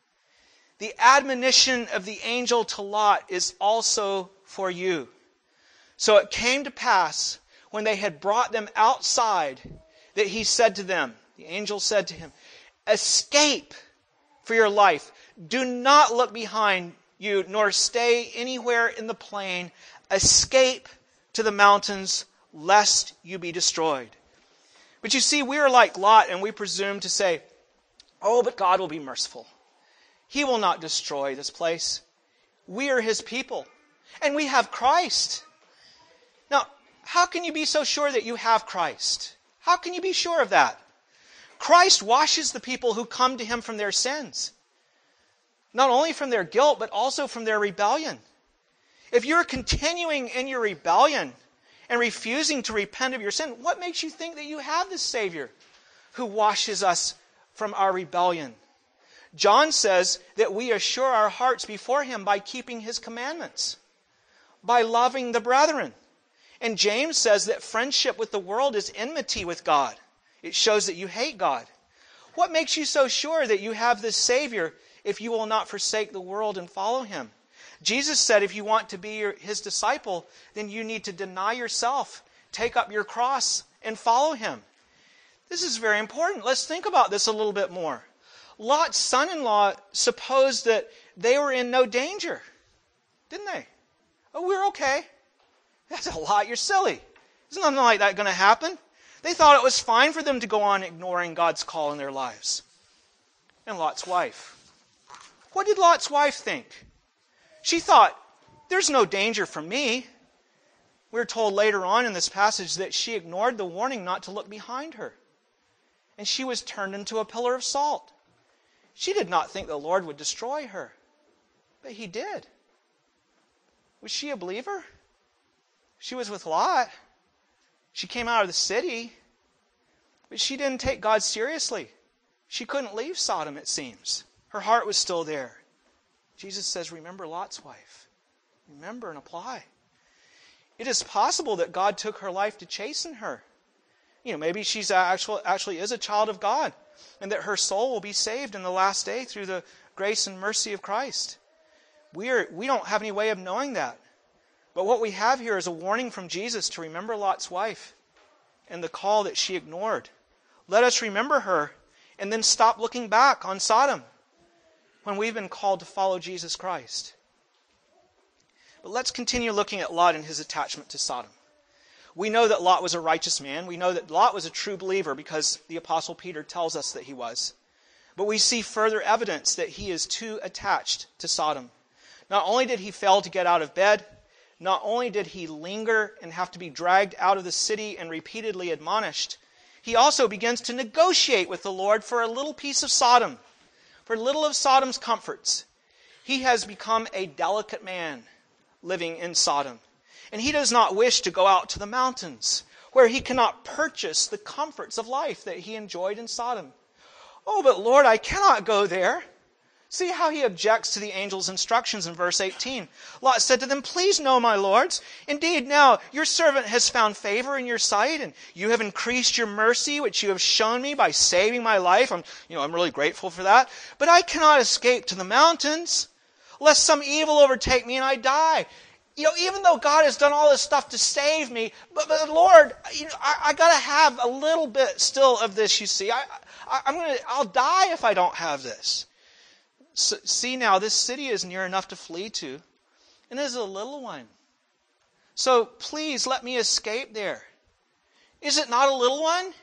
The admonition of the angel to Lot is also for you. So it came to pass, when they had brought them outside, that he said to them, the angel said to him, escape for your life. Do not look behind you, nor stay anywhere in the plain. Escape to the mountains, lest you be destroyed. But you see, we are like Lot, and we presume to say, oh, but God will be merciful. He will not destroy this place. We are His people, and we have Christ. Now, how can you be so sure that you have Christ? How can you be sure of that? Christ washes the people who come to Him from their sins. Not only from their guilt, but also from their rebellion. If you're continuing in your rebellion and refusing to repent of your sin, what makes you think that you have this Savior who washes us from our rebellion? John says that we assure our hearts before Him by keeping His commandments, by loving the brethren. And James says that friendship with the world is enmity with God. It shows that you hate God. What makes you so sure that you have this Savior if you will not forsake the world and follow Him? Jesus said if you want to be His disciple, then you need to deny yourself, take up your cross, and follow Him. This is very important. Let's think about this a little bit more. Lot's son-in-law supposed that they were in no danger, didn't they? Oh, we're okay. That's a Lot, you're silly. There's nothing like that going to happen. They thought it was fine for them to go on ignoring God's call in their lives. And Lot's wife. What did Lot's wife think? She thought, there's no danger for me. We're told later on in this passage that she ignored the warning not to look behind her. And she was turned into a pillar of salt. She did not think the Lord would destroy her. But He did. Was she a believer? She was with Lot. She came out of the city. But she didn't take God seriously. She couldn't leave Sodom, it seems. Her heart was still there. Jesus says, remember Lot's wife. Remember and apply. It is possible that God took her life to chasten her. Maybe she's actually is a child of God, and that her soul will be saved in the last day through the grace and mercy of Christ. We don't have any way of knowing that. But what we have here is a warning from Jesus to remember Lot's wife and the call that she ignored. Let us remember her and then stop looking back on Sodom when we've been called to follow Jesus Christ. But let's continue looking at Lot and his attachment to Sodom. We know that Lot was a righteous man. We know that Lot was a true believer because the Apostle Peter tells us that he was. But we see further evidence that he is too attached to Sodom. Not only did he fail to get out of bed, not only did he linger and have to be dragged out of the city and repeatedly admonished, he also begins to negotiate with the Lord for a little piece of Sodom, for little of Sodom's comforts. He has become a delicate man living in Sodom. And he does not wish to go out to the mountains where he cannot purchase the comforts of life that he enjoyed in Sodom. Oh, but Lord, I cannot go there. See how he objects to the angel's instructions in verse 18. Lot said to them, please no, my lords. Indeed, now your servant has found favor in your sight, and you have increased your mercy, which you have shown me by saving my life. I'm really grateful for that. But I cannot escape to the mountains, lest some evil overtake me and I die. Even though God has done all this stuff to save me, but Lord, I got to have a little bit still of this, you see. I'll die if I don't have this. So, see now, this city is near enough to flee to, and it is a little one. So please let me escape there. Is it not a little one?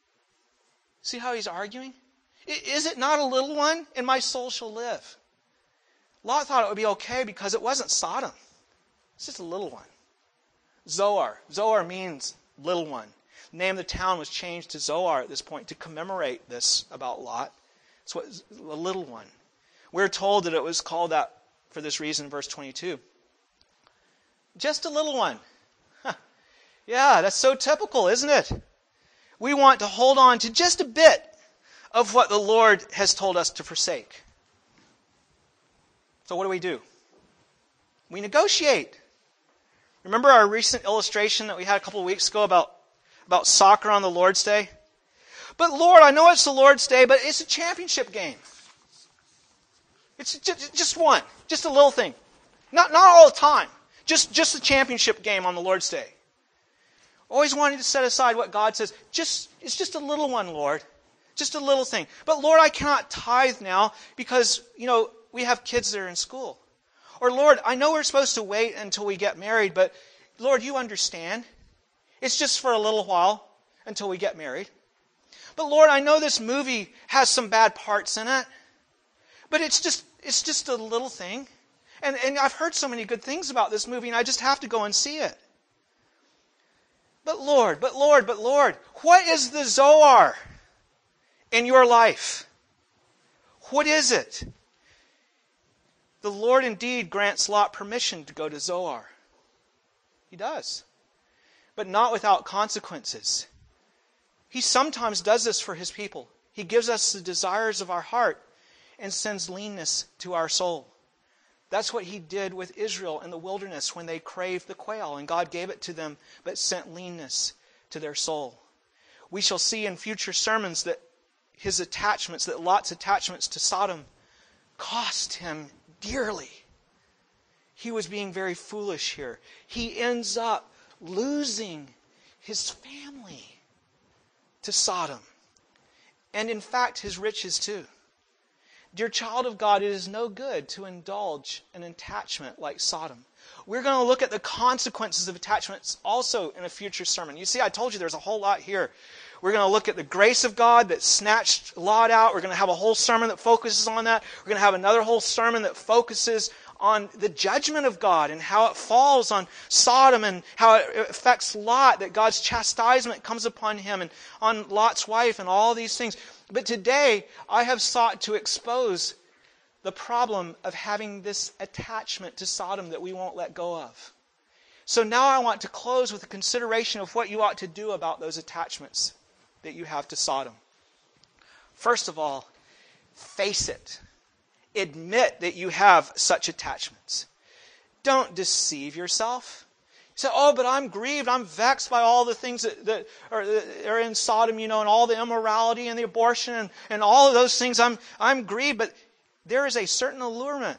See how he's arguing? Is it not a little one? And my soul shall live. Lot thought it would be okay because it wasn't Sodom. It's just a little one. Zoar. Zoar means little one. The name of the town was changed to Zoar at this point to commemorate this about Lot. It's what a little one. We're told that it was called that for this reason in verse 22. Just a little one. Huh. Yeah, that's so typical, isn't it? We want to hold on to just a bit of what the Lord has told us to forsake. So what do? We negotiate. Remember our recent illustration that we had a couple of weeks ago about soccer on the Lord's Day? But Lord, I know it's the Lord's Day, but it's a championship game. It's just one. Just a little thing. Not all the time. Just the championship game on the Lord's Day. Always wanting to set aside what God says. It's just a little one, Lord. Just a little thing. But Lord, I cannot tithe now because, we have kids that are in school. Or Lord, I know we're supposed to wait until we get married, but Lord, you understand. It's just for a little while until we get married. But Lord, I know this movie has some bad parts in it, but it's just a little thing. And I've heard so many good things about this movie, and I just have to go and see it. But Lord, what is the Zoar in your life? What is it? The Lord indeed grants Lot permission to go to Zoar. He does. But not without consequences. He sometimes does this for His people. He gives us the desires of our heart and sends leanness to our soul. That's what He did with Israel in the wilderness when they craved the quail, and God gave it to them, but sent leanness to their soul. We shall see in future sermons that Lot's attachments to Sodom cost him dearly. He was being very foolish here. He ends up losing his family to Sodom. And in fact, his riches too. Dear child of God, it is no good to indulge an attachment like Sodom. We're going to look at the consequences of attachments also in a future sermon. You see, I told you there's a whole lot here. We're going to look at the grace of God that snatched Lot out. We're going to have a whole sermon that focuses on that. We're going to have another whole sermon that focuses on the judgment of God and how it falls on Sodom and how it affects Lot, that God's chastisement comes upon him and on Lot's wife and all these things. But today, I have sought to expose the problem of having this attachment to Sodom that we won't let go of. So now I want to close with a consideration of what you ought to do about those attachments that you have to Sodom. First of all, face it. Admit that you have such attachments. Don't deceive yourself. You say, but I'm grieved, I'm vexed by all the things that are in Sodom, and all the immorality and the abortion and all of those things. I'm grieved, but there is a certain allurement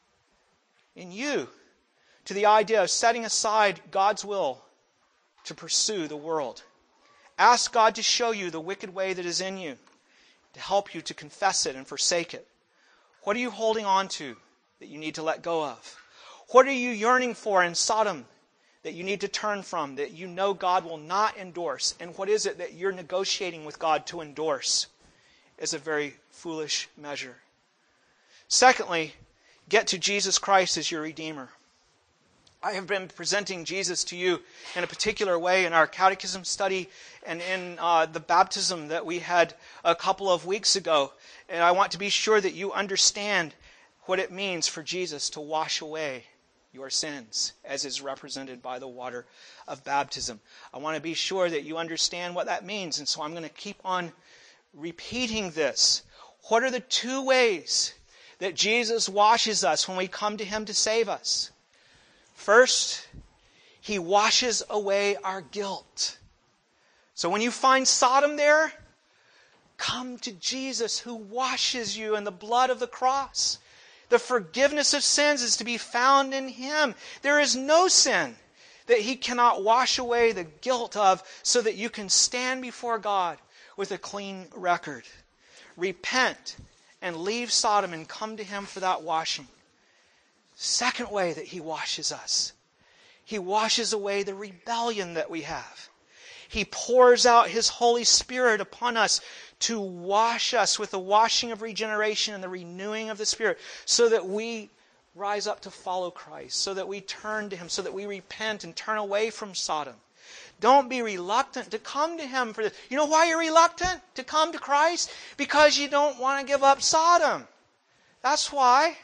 in you to the idea of setting aside God's will to pursue the world. Ask God to show you the wicked way that is in you, to help you to confess it and forsake it. What are you holding on to that you need to let go of? What are you yearning for in Sodom that you need to turn from, that you know God will not endorse? And what is it that you're negotiating with God to endorse as a very foolish measure? Secondly, get to Jesus Christ as your Redeemer. I have been presenting Jesus to you in a particular way in our catechism study and in the baptism that we had a couple of weeks ago. And I want to be sure that you understand what it means for Jesus to wash away your sins, as is represented by the water of baptism. I want to be sure that you understand what that means. And so I'm going to keep on repeating this. What are the two ways that Jesus washes us when we come to Him to save us? First, He washes away our guilt. So when you find Sodom there, come to Jesus who washes you in the blood of the cross. The forgiveness of sins is to be found in Him. There is no sin that He cannot wash away the guilt of so that you can stand before God with a clean record. Repent and leave Sodom and come to Him for that washing. Second way that He washes us. He washes away the rebellion that we have. He pours out His Holy Spirit upon us to wash us with the washing of regeneration and the renewing of the Spirit so that we rise up to follow Christ, so that we turn to Him, so that we repent and turn away from Sodom. Don't be reluctant to come to Him for this. You know why you're reluctant to come to Christ? Because you don't want to give up Sodom. That's why.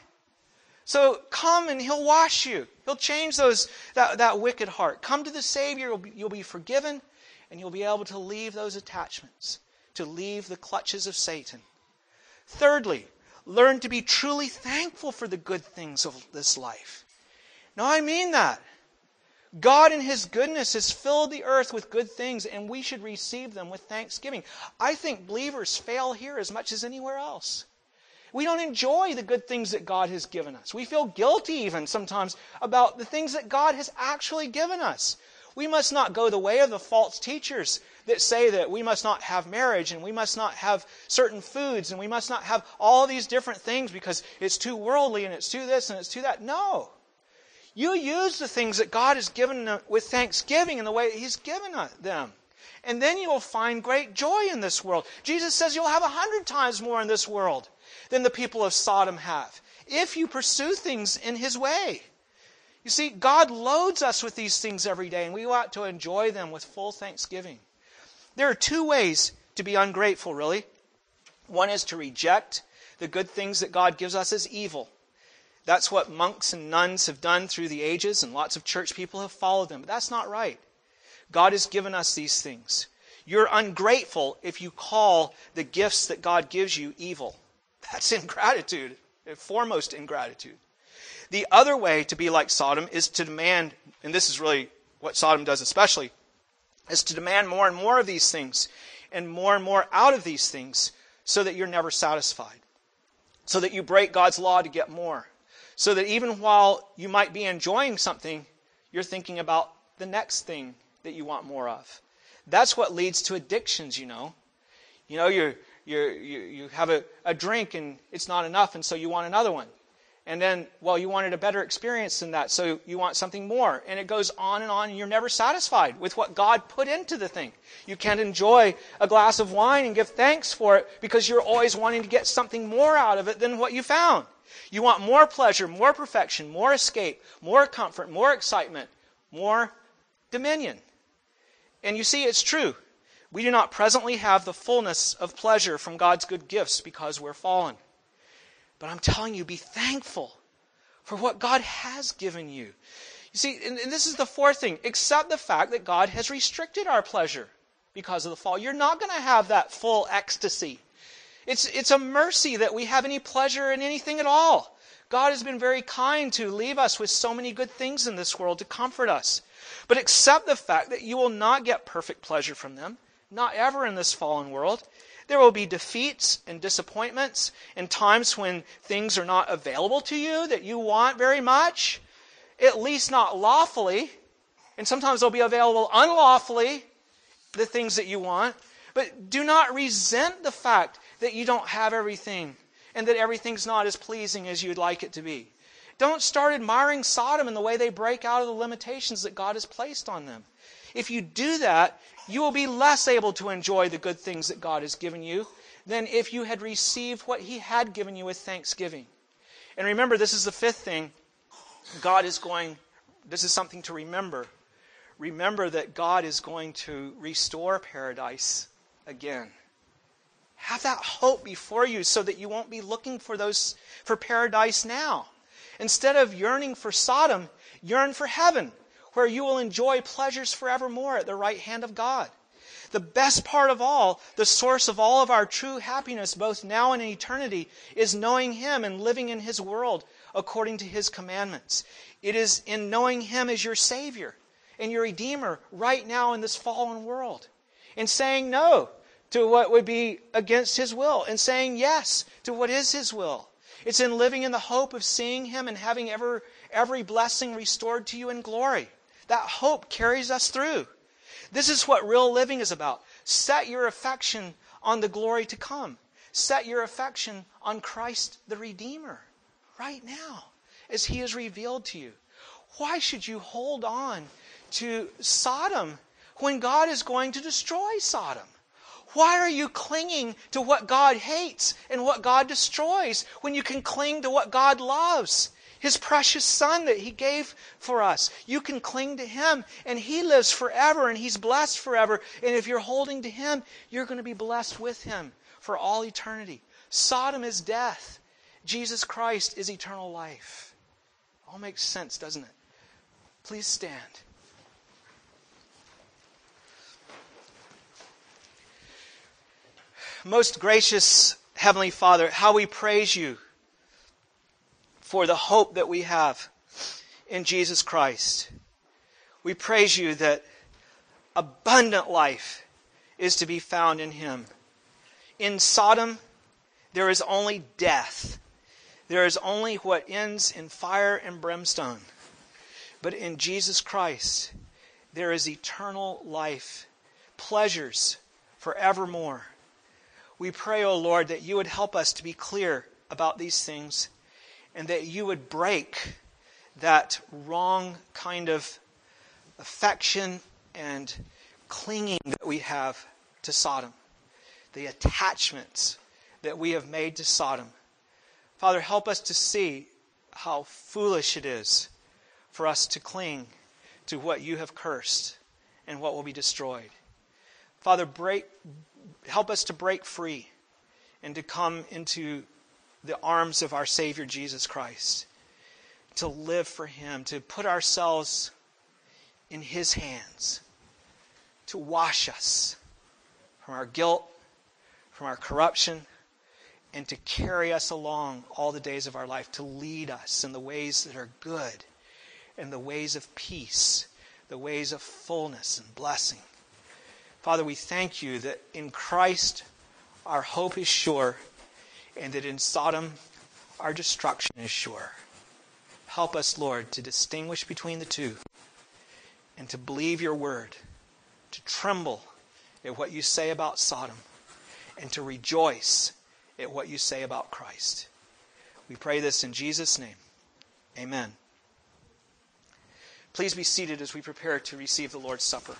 So come and He'll wash you. He'll change that wicked heart. Come to the Savior. You'll be forgiven, and you'll be able to leave those attachments, to leave the clutches of Satan. Thirdly, learn to be truly thankful for the good things of this life. Now, I mean that. God in His goodness has filled the earth with good things, and we should receive them with thanksgiving. I think believers fail here as much as anywhere else. We don't enjoy the good things that God has given us. We feel guilty even sometimes about the things that God has actually given us. We must not go the way of the false teachers that say that we must not have marriage and we must not have certain foods and we must not have all these different things because it's too worldly and it's too this and it's too that. No. You use the things that God has given them with thanksgiving in the way that He's given them. And then you will find great joy in this world. Jesus says you'll have 100 times more in this world than the people of Sodom have, if you pursue things in His way. You see, God loads us with these things every day, and we ought to enjoy them with full thanksgiving. There are two ways to be ungrateful, really. One is to reject the good things that God gives us as evil. That's what monks and nuns have done through the ages, and lots of church people have followed them. But that's not right. God has given us these things. You're ungrateful if you call the gifts that God gives you evil. That's ingratitude, foremost ingratitude. The other way to be like Sodom is to demand, and this is really what Sodom does especially, is to demand more and more of these things and more out of these things so that you're never satisfied. So that you break God's law to get more. So that even while you might be enjoying something, you're thinking about the next thing that you want more of. That's what leads to addictions, you know. You know, you have a drink and it's not enough, and so you want another one. And then, well, you wanted a better experience than that, so you want something more. And it goes on, and you're never satisfied with what God put into the thing. You can't enjoy a glass of wine and give thanks for it because you're always wanting to get something more out of it than what you found. You want more pleasure, more perfection, more escape, more comfort, more excitement, more dominion. And you see, it's true. We do not presently have the fullness of pleasure from God's good gifts because we're fallen. But I'm telling you, be thankful for what God has given you. You see, and this is the fourth thing. Accept the fact that God has restricted our pleasure because of the fall. You're not going to have that full ecstasy. It's a mercy that we have any pleasure in anything at all. God has been very kind to leave us with so many good things in this world to comfort us. But accept the fact that you will not get perfect pleasure from them, not ever in this fallen world. There will be defeats and disappointments and times when things are not available to you that you want very much, at least not lawfully. And sometimes they'll be available unlawfully, the things that you want. But do not resent the fact that you don't have everything and that everything's not as pleasing as you'd like it to be. Don't start admiring Sodom and the way they break out of the limitations that God has placed on them. If you do that, you will be less able to enjoy the good things that God has given you than if you had received what He had given you with thanksgiving. And remember, this is the fifth thing. This is something to remember. Remember that God is going to restore paradise again. Have that hope before you so that you won't be looking for paradise now. Instead of yearning for Sodom, yearn for heaven, where you will enjoy pleasures forevermore at the right hand of God. The best part of all, the source of all of our true happiness, both now and in eternity, is knowing Him and living in His world according to His commandments. It is in knowing Him as your Savior and your Redeemer right now in this fallen world. In saying no to what would be against His will and saying yes to what is His will. It's in living in the hope of seeing Him and having every blessing restored to you in glory. That hope carries us through. This is what real living is about. Set your affection on the glory to come. Set your affection on Christ the Redeemer right now as He is revealed to you. Why should you hold on to Sodom when God is going to destroy Sodom? Why are you clinging to what God hates and what God destroys when you can cling to what God loves? His precious Son that He gave for us. You can cling to Him, and He lives forever, and He's blessed forever. And if you're holding to Him, you're going to be blessed with Him for all eternity. Sodom is death. Jesus Christ is eternal life. All makes sense, doesn't it? Please stand. Most gracious Heavenly Father, how we praise You for the hope that we have in Jesus Christ. We praise You that abundant life is to be found in Him. In Sodom, there is only death. There is only what ends in fire and brimstone. But in Jesus Christ, there is eternal life, pleasures forevermore. We pray, O Lord, that You would help us to be clear about these things, and that You would break that wrong kind of affection and clinging that we have to Sodom. The attachments that we have made to Sodom. Father, help us to see how foolish it is for us to cling to what You have cursed and what will be destroyed. Father, help us to break free and to come into the arms of our Savior Jesus Christ, to live for Him, to put ourselves in His hands, to wash us from our guilt, from our corruption, and to carry us along all the days of our life, to lead us in the ways that are good, in the ways of peace, the ways of fullness and blessing. Father, we thank You that in Christ our hope is sure, and that in Sodom our destruction is sure. Help us, Lord, to distinguish between the two, and to believe Your word, to tremble at what You say about Sodom, and to rejoice at what You say about Christ. We pray this in Jesus' name. Amen. Please be seated as we prepare to receive the Lord's Supper.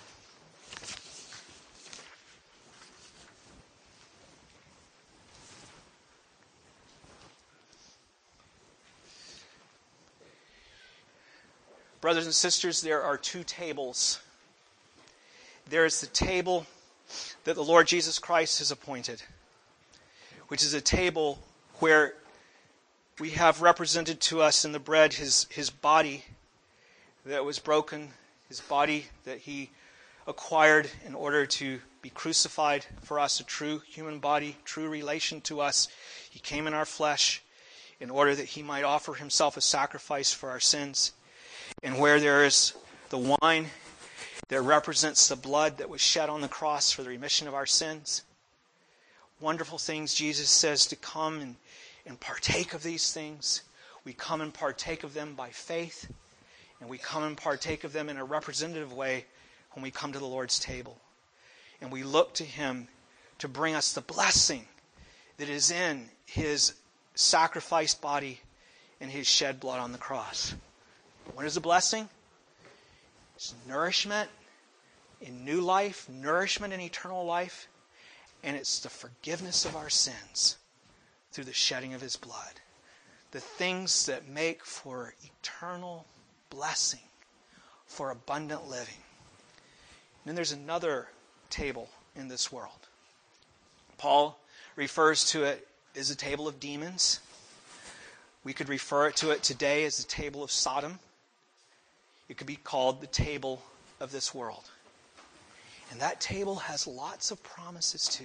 Brothers and sisters, there are two tables. There is the table that the Lord Jesus Christ has appointed, which is a table where we have represented to us in the bread His body that was broken, His body that He acquired in order to be crucified for us, a true human body, true relation to us. He came in our flesh in order that He might offer Himself a sacrifice for our sins. And where there is the wine that represents the blood that was shed on the cross for the remission of our sins. Wonderful things Jesus says to come and partake of these things. We come and partake of them by faith. And we come and partake of them in a representative way when we come to the Lord's table. And we look to Him to bring us the blessing that is in His sacrificed body and His shed blood on the cross. What is the blessing? It's nourishment in new life, nourishment in eternal life, and it's the forgiveness of our sins through the shedding of His blood. The things that make for eternal blessing, for abundant living. And then there's another table in this world. Paul refers to it as a table of demons. We could refer to it today as the table of Sodom. It could be called the table of this world. And that table has lots of promises too.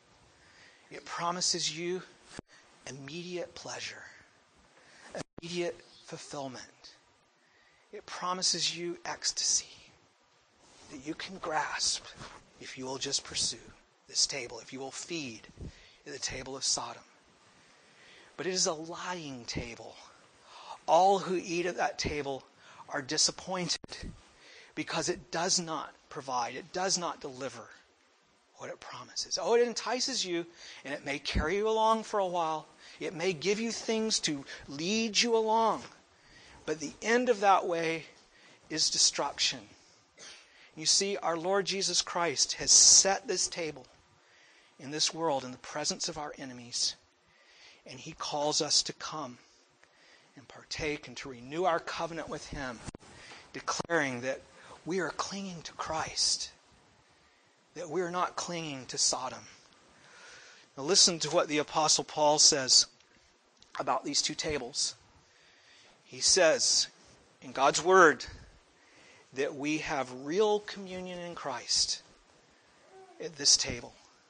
It promises you immediate pleasure, immediate fulfillment. It promises you ecstasy that you can grasp if you will just pursue this table, if you will feed at the table of Sodom. But it is a lying table. All who eat at that table are disappointed because it does not provide, it does not deliver what it promises. Oh, it entices you, and it may carry you along for a while. It may give you things to lead you along. But the end of that way is destruction. You see, our Lord Jesus Christ has set this table in this world in the presence of our enemies. And He calls us to come and partake and to renew our covenant with Him, declaring that we are clinging to Christ, that we are not clinging to Sodom. Now listen to what the Apostle Paul says about these two tables. He says in God's Word that we have real communion in Christ at this table.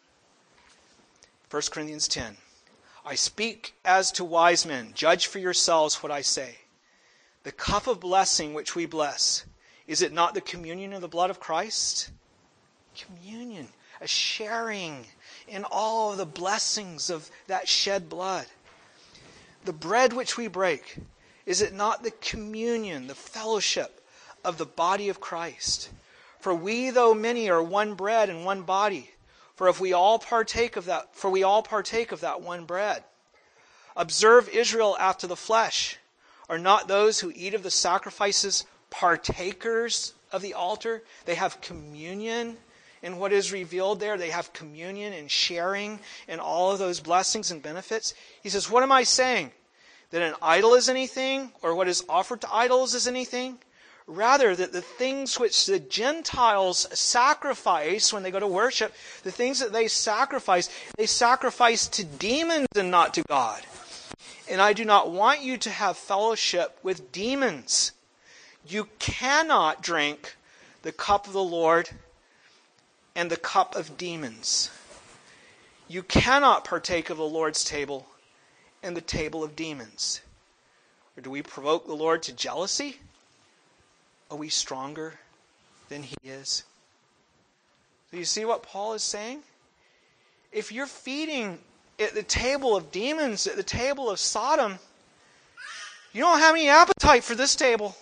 1 Corinthians 10. I speak as to wise men. Judge for yourselves what I say. The cup of blessing which we bless, is it not the communion of the blood of Christ? Communion, a sharing in all of the blessings of that shed blood. The bread which we break, is it not the communion, the fellowship of the body of Christ? For we, though many, are one bread and one body. For we all partake of that one bread. Observe Israel after the flesh. Are not those who eat of the sacrifices partakers of the altar? They have communion in what is revealed there. They have communion and sharing in all of those blessings and benefits. He says, what am I saying? That an idol is anything, or what is offered to idols is anything? Rather, that the things which the Gentiles sacrifice when they go to worship, the things that they sacrifice to demons and not to God. And I do not want you to have fellowship with demons. You cannot drink the cup of the Lord and the cup of demons. You cannot partake of the Lord's table and the table of demons. Or do we provoke the Lord to jealousy? Are we stronger than He is? Do you see what Paul is saying? If you're feeding at the table of demons, at the table of Sodom, you don't have any appetite for this table.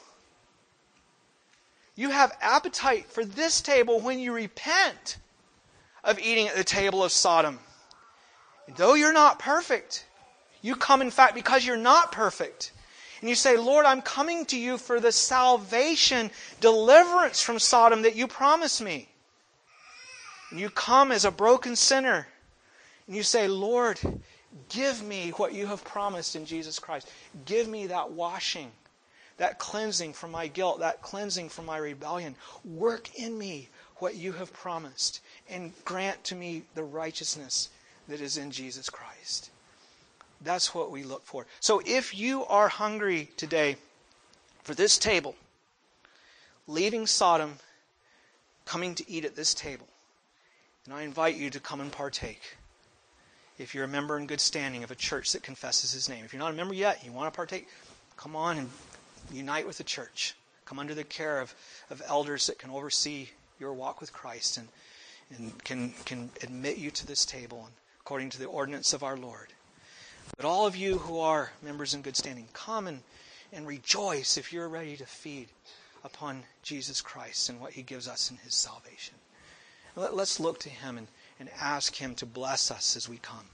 You have appetite for this table when you repent of eating at the table of Sodom. And though you're not perfect, you come in fact because you're not perfect. And you say, Lord, I'm coming to you for the salvation, deliverance from Sodom that you promised me. And you come as a broken sinner. And you say, Lord, give me what you have promised in Jesus Christ. Give me that washing, that cleansing from my guilt, that cleansing from my rebellion. Work in me what you have promised. And grant to me the righteousness that is in Jesus Christ. That's what we look for. So if you are hungry today for this table, leaving Sodom, coming to eat at this table, and I invite you to come and partake. If you're a member in good standing of a church that confesses His name. If you're not a member yet, you want to partake, come on and unite with the church. Come under the care of elders that can oversee your walk with Christ and can admit you to this table according to the ordinance of our Lord. But all of you who are members in good standing, come and rejoice if you're ready to feed upon Jesus Christ and what He gives us in His salvation. Let's look to Him and ask Him to bless us as we come.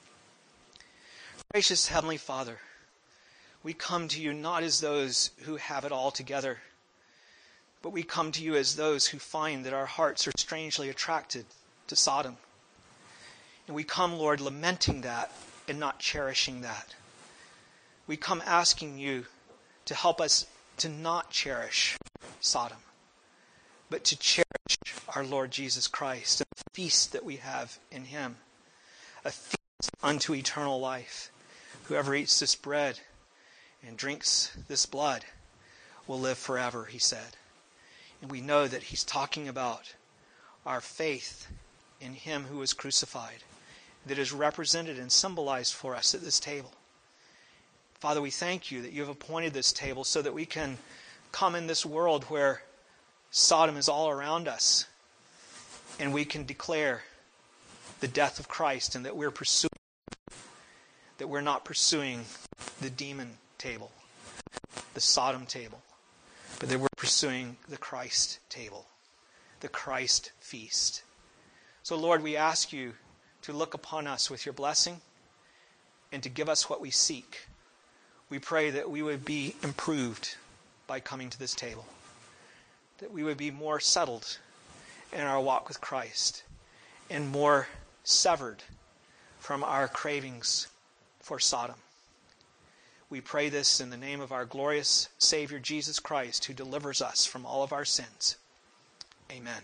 Gracious Heavenly Father, we come to You not as those who have it all together, but we come to You as those who find that our hearts are strangely attracted to Sodom. And we come, Lord, lamenting that and not cherishing that. We come asking You to help us to not cherish Sodom, but to cherish our Lord Jesus Christ and the feast that we have in Him, a feast unto eternal life. Whoever eats this bread and drinks this blood will live forever, He said. And we know that He's talking about our faith in Him who was crucified, that is represented and symbolized for us at this table. Father, we thank You that You have appointed this table so that we can come in this world where Sodom is all around us, and we can declare the death of Christ, and that we're not pursuing the demon table, the Sodom table, but that we're pursuing the Christ table, the Christ feast. So Lord, we ask You to look upon us with Your blessing and to give us what we seek. We pray that we would be improved by coming to this table, that we would be more settled in our walk with Christ and more severed from our cravings for Sodom. We pray this in the name of our glorious Savior Jesus Christ, who delivers us from all of our sins. Amen.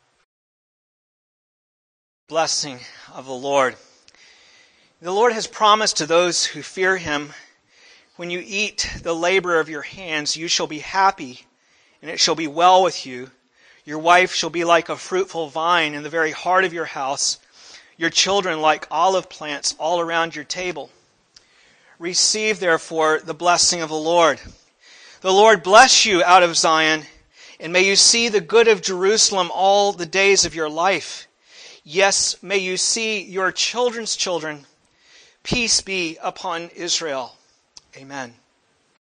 Blessing of the Lord. The Lord has promised to those who fear Him, when you eat the labor of your hands, you shall be happy, and it shall be well with you. Your wife shall be like a fruitful vine in the very heart of your house, your children like olive plants all around your table. Receive, therefore, the blessing of the Lord. The Lord bless you out of Zion, and may you see the good of Jerusalem all the days of your life. Yes, may you see your children's children. Peace be upon Israel. Amen.